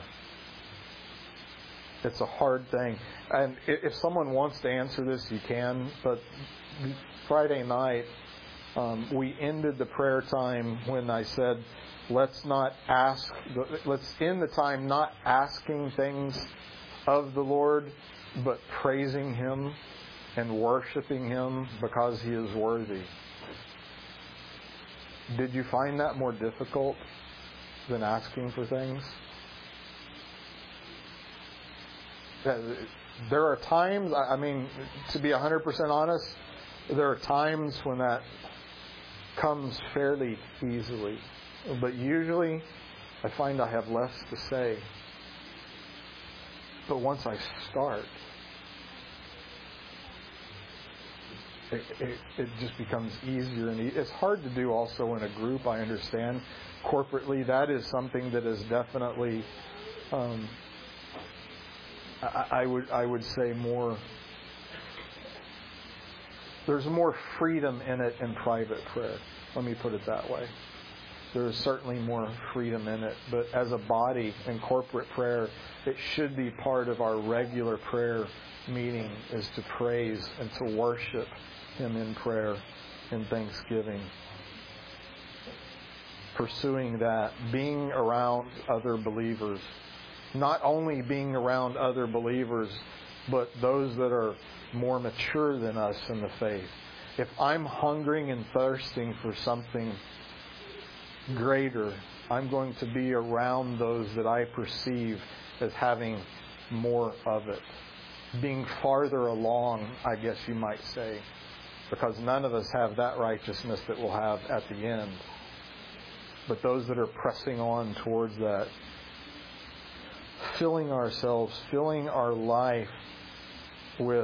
It's a hard thing. And if someone wants to answer this, you can. But Friday night, um, we ended the prayer time when I said, let's not ask, let's end the time not asking things of the Lord, but praising Him and worshiping Him because He is worthy. Did you find that more difficult than asking for things? There are times, I mean, to be one hundred percent honest, there are times when that comes fairly easily. But usually, I find I have less to say. But once I start, it, it, it just becomes easier. And e- it's hard to do also in a group, I understand. Corporately, that is something that is definitely... Um, I would I would say more. There's more freedom in it in private prayer. Let me put it that way. There is certainly more freedom in it, but as a body in corporate prayer, it should be part of our regular prayer meeting is to praise and to worship Him in prayer and thanksgiving. Pursuing that, being around other believers. Not only being around other believers, but those that are more mature than us in the faith. If I'm hungering and thirsting for something greater, I'm going to be around those that I perceive as having more of it. Being farther along, I guess you might say, because none of us have that righteousness that we'll have at the end. But those that are pressing on towards that, filling ourselves, filling our life with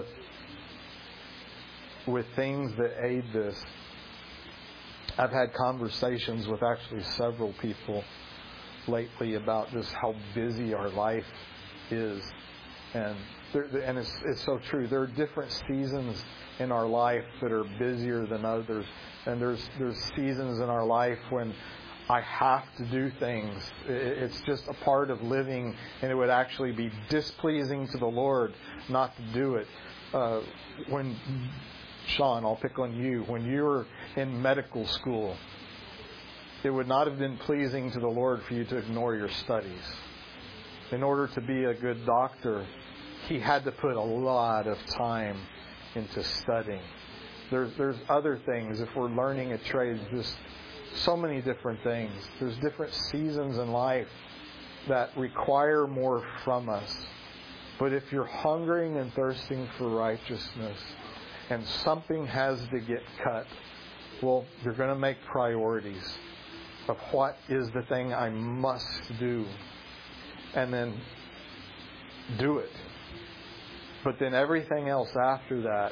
with things that aid this. I've had conversations with actually several people lately about just how busy our life is, and there, and it's it's so true. There are different seasons in our life that are busier than others, and there's there's seasons in our life when I have to do things. It's just a part of living, and it would actually be displeasing to the Lord not to do it. Uh, when, Sean, I'll pick on you. When you were in medical school, it would not have been pleasing to the Lord for you to ignore your studies. In order to be a good doctor, He had to put a lot of time into studying. There's, there's other things. If we're learning a trade, just so many different things. There's different seasons in life that require more from us. But if you're hungering and thirsting for righteousness and something has to get cut, well, you're going to make priorities of what is the thing I must do, and then do it. But then everything else after that,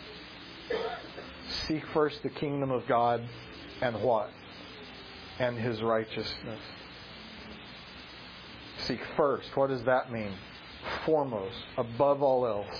seek first the kingdom of God and what? And His righteousness. Seek first. What does that mean? Foremost, above all else,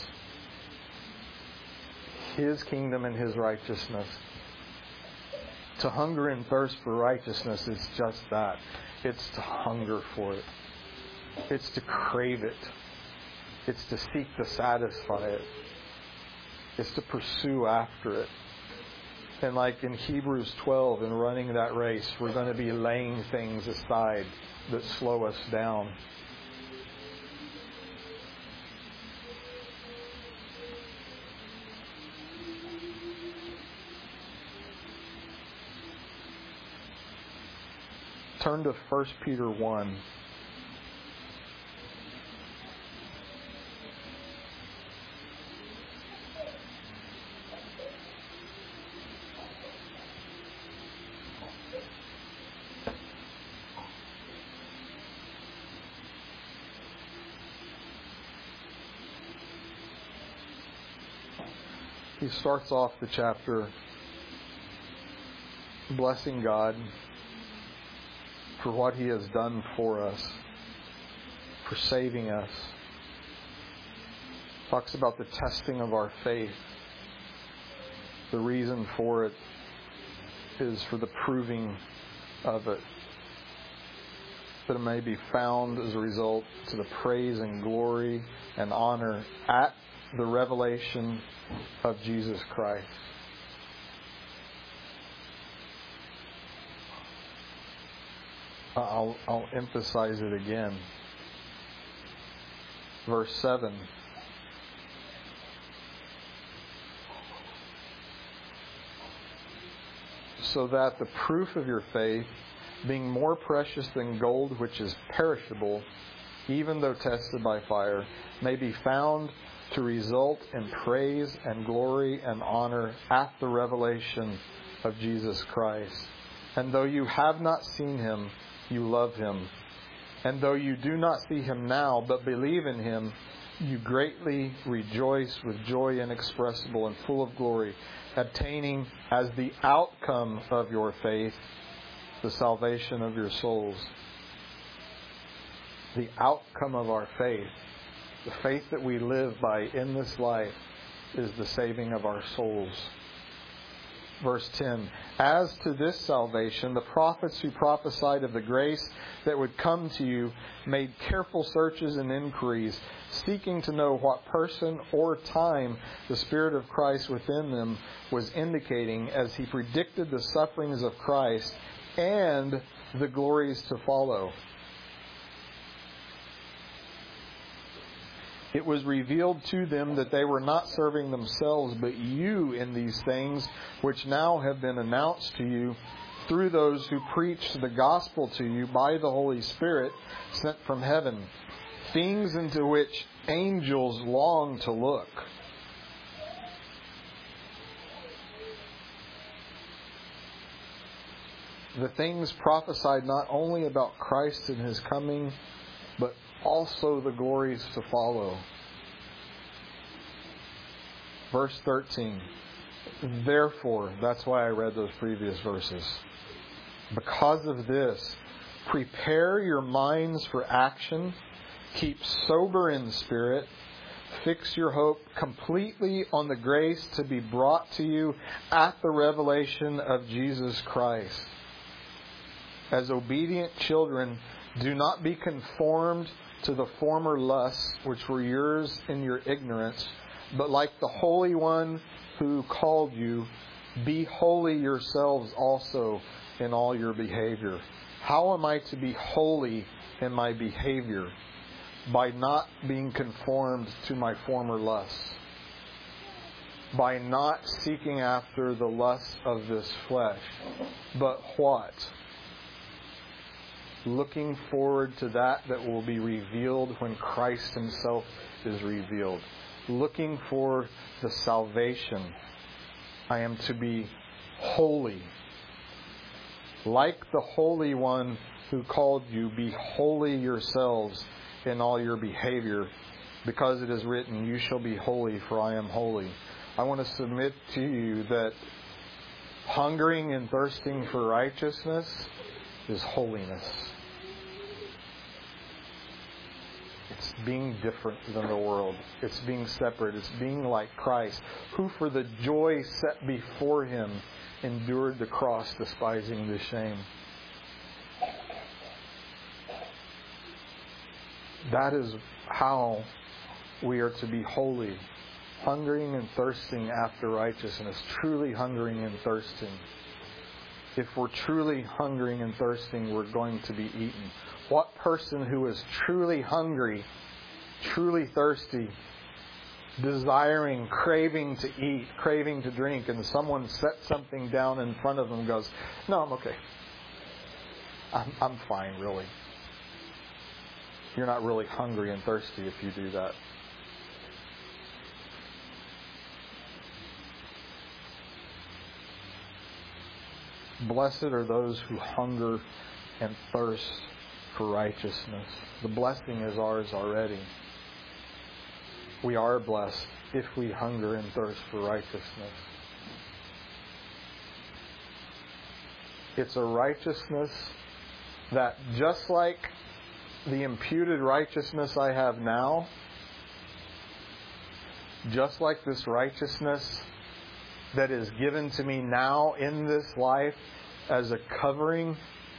His kingdom and His righteousness. To hunger and thirst for righteousness is just that. It's to hunger for it. It's to crave it. It's to seek to satisfy it. It's to pursue after it. And like in Hebrews twelve, in running that race, we're going to be laying things aside that slow us down. Turn to First Peter one. He starts off the chapter blessing God for what He has done for us, for saving us. Talks about the testing of our faith. The reason for it is for the proving of it, that it may be found as a result to the praise and glory and honor at the revelation of Jesus Christ. I'll, I'll emphasize it again. Verse seven. So that the proof of your faith, being more precious than gold which is perishable, even though tested by fire, may be found to result in praise and glory and honor at the revelation of Jesus Christ. And though you have not seen Him, you love Him. And though you do not see Him now, but believe in Him, you greatly rejoice with joy inexpressible and full of glory, obtaining as the outcome of your faith the salvation of your souls. The outcome of our faith, the faith that we live by in this life, is the saving of our souls. Verse ten. As to this salvation, the prophets who prophesied of the grace that would come to you made careful searches and inquiries, seeking to know what person or time the Spirit of Christ within them was indicating as He predicted the sufferings of Christ and the glories to follow. It was revealed to them that they were not serving themselves, but you in these things which now have been announced to you through those who preach the gospel to you by the Holy Spirit sent from heaven, things into which angels long to look. The things prophesied not only about Christ and His coming, but also the glories to follow. Verse thirteen. Therefore, that's why I read those previous verses. Because of this, prepare your minds for action, keep sober in spirit, fix your hope completely on the grace to be brought to you at the revelation of Jesus Christ. As obedient children, do not be conformed to the former lusts which were yours in your ignorance, but like the Holy One who called you, be holy yourselves also in all your behavior. How am I to be holy in my behavior? By not being conformed to my former lusts. By not seeking after the lusts of this flesh. But what? Looking forward to that that will be revealed when Christ Himself is revealed. Looking for the salvation. I am to be holy. Like the Holy One who called you, be holy yourselves in all your behavior, because it is written, you shall be holy, for I am holy. I want to submit to you that hungering and thirsting for righteousness is holiness. It's being different than the world. It's being separate. It's being like Christ, who for the joy set before Him endured the cross, despising the shame. That is how we are to be holy. hungering and thirsting after righteousness, truly hungering and thirsting. If we're truly hungering and thirsting, we're going to be eaten. What person who is truly hungry, truly thirsty, desiring, craving to eat, craving to drink, and someone sets something down in front of them and goes, no, I'm okay. I'm, I'm fine, really. You're not really hungry and thirsty if you do that. Blessed are those who hunger and thirst for righteousness. The blessing is ours already. We are blessed if we hunger and thirst for righteousness. It's a righteousness that, just like the imputed righteousness I have now, just like this righteousness that is given to me now in this life as a covering,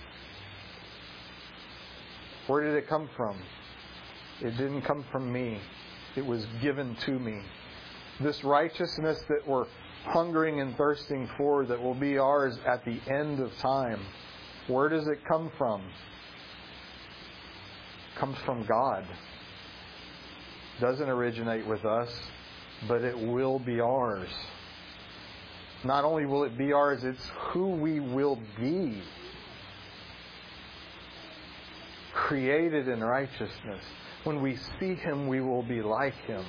where did it come from? It didn't come from me. It was given to me. This righteousness that we're hungering and thirsting for, that will be ours at the end of time, where does it come from? It comes from God. It doesn't originate with us, but it will be ours. Not only will it be ours, it's who we will be. Created in righteousness. When we see Him, we will be like Him.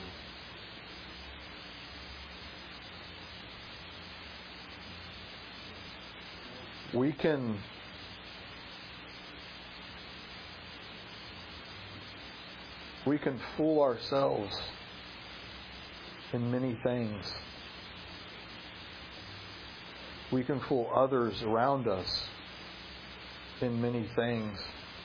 We can we can fool ourselves in many things. We can fool others around us in many things.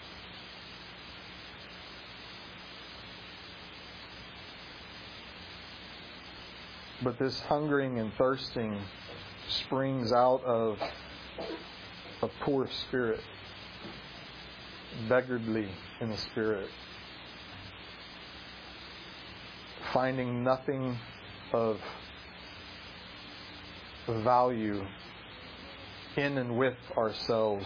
But this hungering and thirsting springs out of a poor spirit, beggarly in the spirit, finding nothing of value in and with ourselves,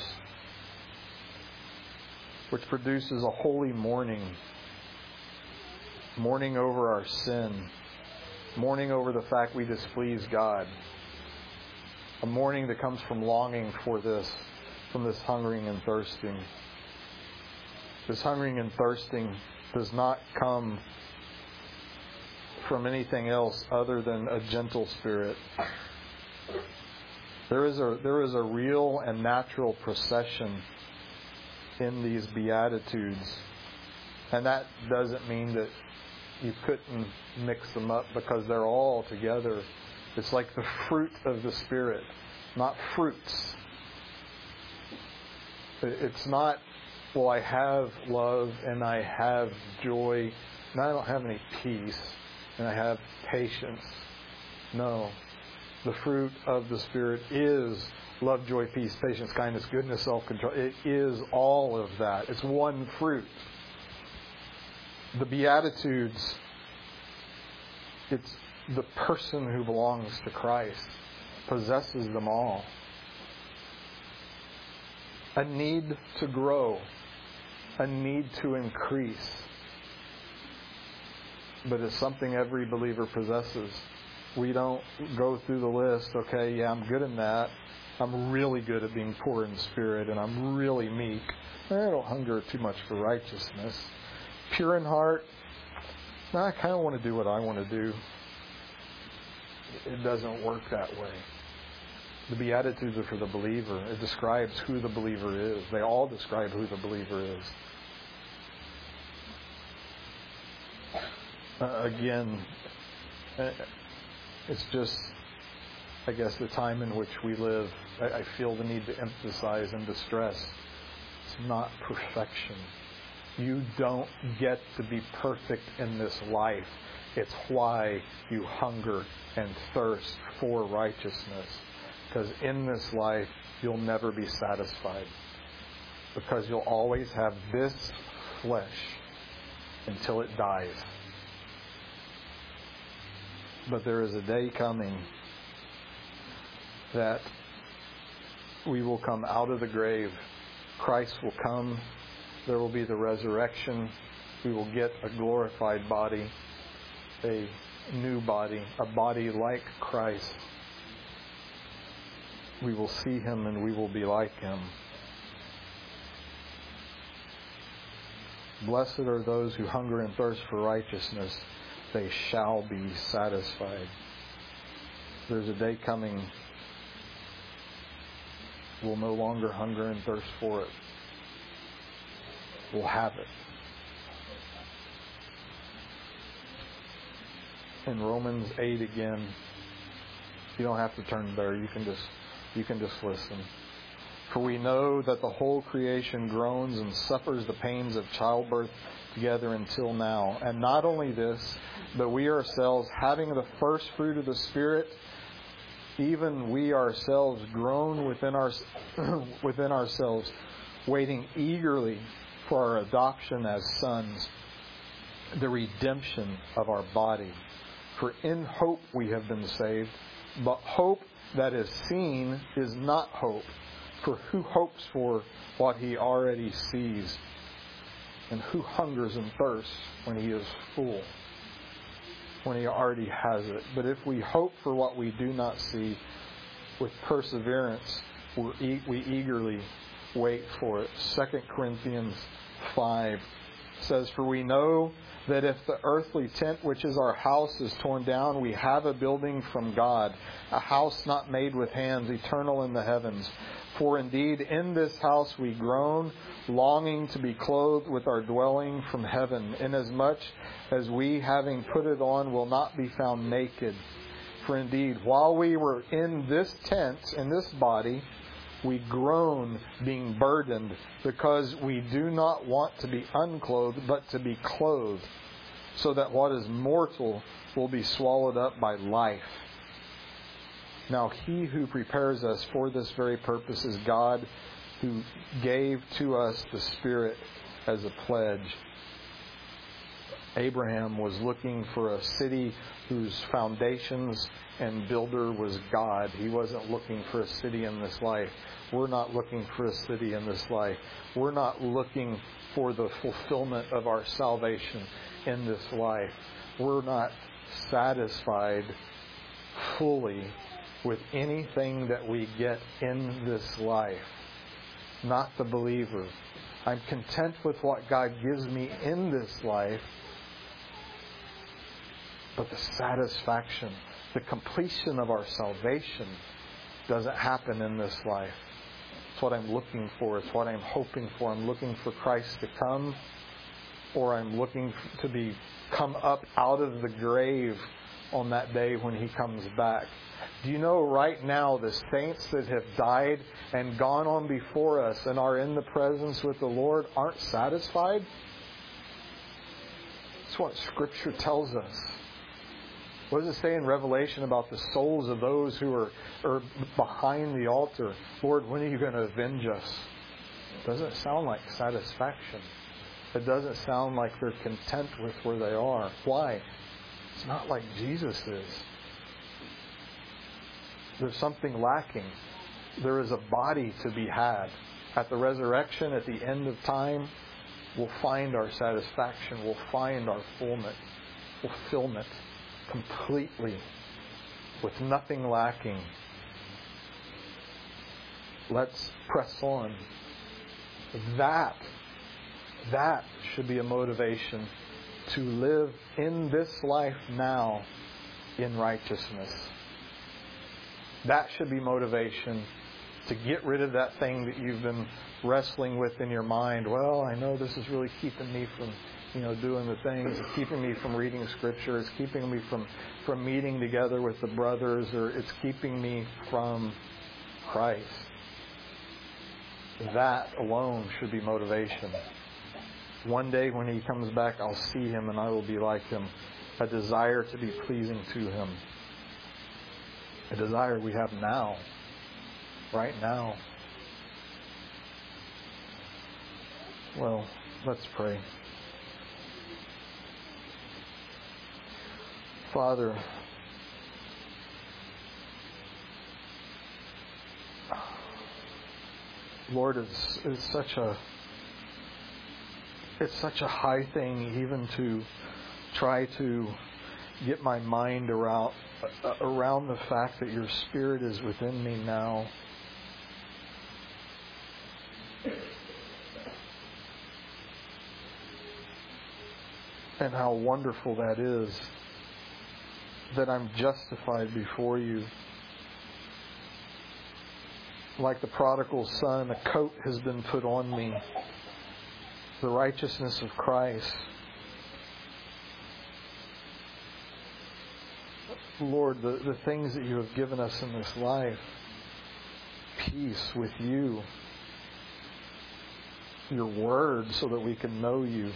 which produces a holy mourning, mourning over our sin, mourning over the fact we displease God, a mourning that comes from longing for this, from this hungering and thirsting. This hungering and thirsting does not come from anything else other than a gentle spirit. There is a there is a real and natural procession in these Beatitudes. And that doesn't mean that you couldn't mix them up, because they're all together. It's like the fruit of the Spirit, not fruits. It's not, well, I have love and I have joy and I don't have any peace and I have patience. No. The fruit of the Spirit is love, joy, peace, patience, kindness, goodness, self-control. It is all of that. It's one fruit. The Beatitudes, it's the person who belongs to Christ, possesses them all. A need to grow, a need to increase. But it's something every believer possesses. We don't go through the list, okay, yeah, I'm good in that. I'm really good at being poor in spirit, and I'm really meek. I don't hunger too much for righteousness. Pure in heart, no, I kind of want to do what I want to do. It doesn't work that way. The Beatitudes are for the believer. It describes who the believer is. They all describe who the believer is. Uh, again, it's just, I guess, the time in which we live. I, I feel the need to emphasize and to stress. It's not perfection. You don't get to be perfect in this life. It's why you hunger and thirst for righteousness. Because in this life, you'll never be satisfied. Because you'll always have this flesh until it dies. But there is a day coming that we will come out of the grave. Christ will come. There will be the resurrection. We will get a glorified body, a new body, a body like Christ. We will see Him and we will be like Him. Blessed are those who hunger and thirst for righteousness. They shall be satisfied. There's a day coming. We'll no longer hunger and thirst for it. We'll have it. In Romans eight again, you don't have to turn there. You can just you can just listen. For we know that the whole creation groans and suffers the pains of childbirth together until now. And not only this, but we ourselves, having the first fruit of the Spirit, even we ourselves groan within our within ourselves, waiting eagerly for our adoption as sons, the redemption of our body. For in hope we have been saved. But hope that is seen is not hope. For who hopes for what he already sees? And who hungers and thirsts when he is full? When he already has it. But if we hope for what we do not see, with perseverance we eagerly wait for it. Second Corinthians five says, For we know that if the earthly tent which is our house is torn down, we have a building from God, a house not made with hands, eternal in the heavens. For indeed in this house we groan, longing to be clothed with our dwelling from heaven, inasmuch as we, having put it on, will not be found naked. For indeed, while we were in this tent, in this body, we groan, being burdened, because we do not want to be unclothed, but to be clothed, so that what is mortal will be swallowed up by life. Now He who prepares us for this very purpose is God, who gave to us the Spirit as a pledge. Abraham was looking for a city whose foundations and builder was God. He wasn't looking for a city in this life. We're not looking for a city in this life. We're not looking for the fulfillment of our salvation in this life. We're not satisfied fully with anything that we get in this life. Not the believer. I'm content with what God gives me in this life, but the satisfaction, the completion of our salvation doesn't happen in this life. It's what I'm looking for. It's what I'm hoping for. I'm looking for Christ to come, or I'm looking to be come up out of the grave on that day when He comes back. Do you know right now the saints that have died and gone on before us and are in the presence with the Lord aren't satisfied? That's what Scripture tells us. What does it say in Revelation about the souls of those who are, are behind the altar? Lord, when are you going to avenge us? It doesn't sound like satisfaction. It doesn't sound like they're content with where they are. Why? It's not like Jesus is. There's something lacking. There is a body to be had. At the resurrection, at the end of time, we'll find our satisfaction. We'll find our fulfillment, fulfillment completely, with nothing lacking. Let's press on. That, that should be a motivation to live in this life now in righteousness. That should be motivation to get rid of that thing that you've been wrestling with in your mind. Well, I know this is really keeping me from, you know, doing the things. It's keeping me from reading Scripture. It's keeping me from, from meeting together with the brothers, or it's keeping me from Christ. That alone should be motivation. One day when He comes back, I'll see Him and I will be like Him. A desire to be pleasing to Him. A desire we have now. Right now. Well, let's pray. Father, Lord, it's, it's such a it's such a high thing even to try to get my mind around uh, around the fact that your Spirit is within me now. And how wonderful that is, that I'm justified before you. Like the prodigal son, a coat has been put on me, the righteousness of Christ. Lord, the, the things that you have given us in this life, peace with you, your word so that we can know you,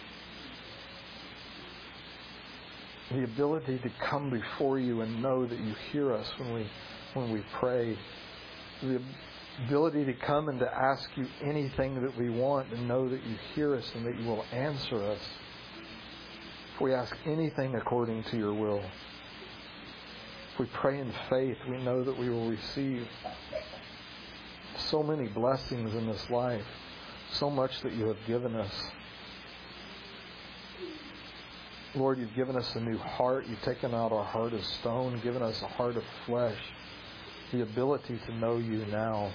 the ability to come before you and know that you hear us when we when we pray, the ability to come and to ask you anything that we want and know that you hear us and that you will answer us if we ask anything according to your will. If we pray in faith, we know that we will receive so many blessings in this life, so much that you have given us. Lord, you've given us a new heart. You've taken out our heart of stone, given us a heart of flesh, the ability to know you now.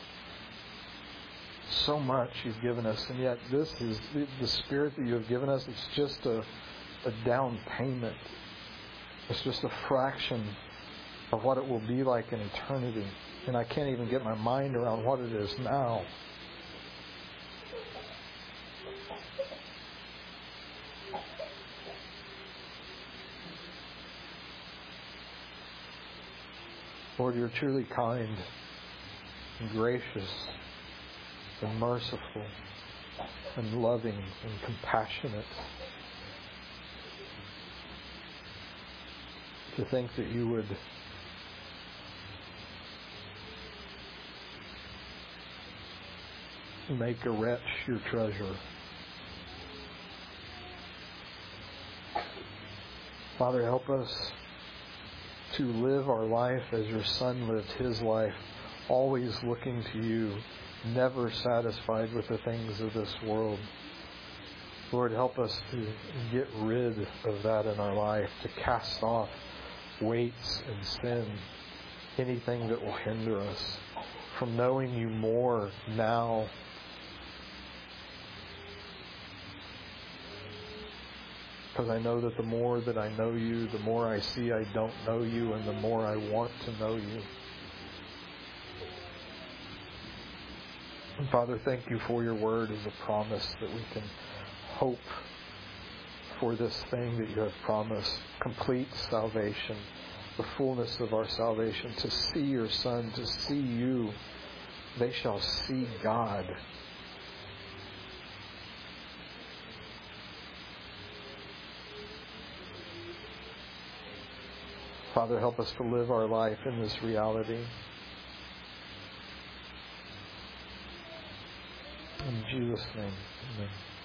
So much you've given us, and yet this is the, the Spirit that you have given us. It's just a, a down payment. It's just a fraction of what it will be like in eternity. And I can't even get my mind around what it is now. Lord, you're truly kind and gracious and merciful and loving and compassionate. To think that you would make a wretch your treasure. Father, help us to live our life as your Son lived his life, always looking to you, never satisfied with the things of this world. Lord, help us to get rid of that in our life, to cast off weights and sin, anything that will hinder us from knowing you more now. Because I know that the more that I know you, the more I see I don't know you, and the more I want to know you. And Father, thank you for your word as a promise that we can hope for this thing that you have promised, complete salvation, the fullness of our salvation, to see your Son, to see you. They shall see God. Father, help us to live our life in this reality. In Jesus' name, amen.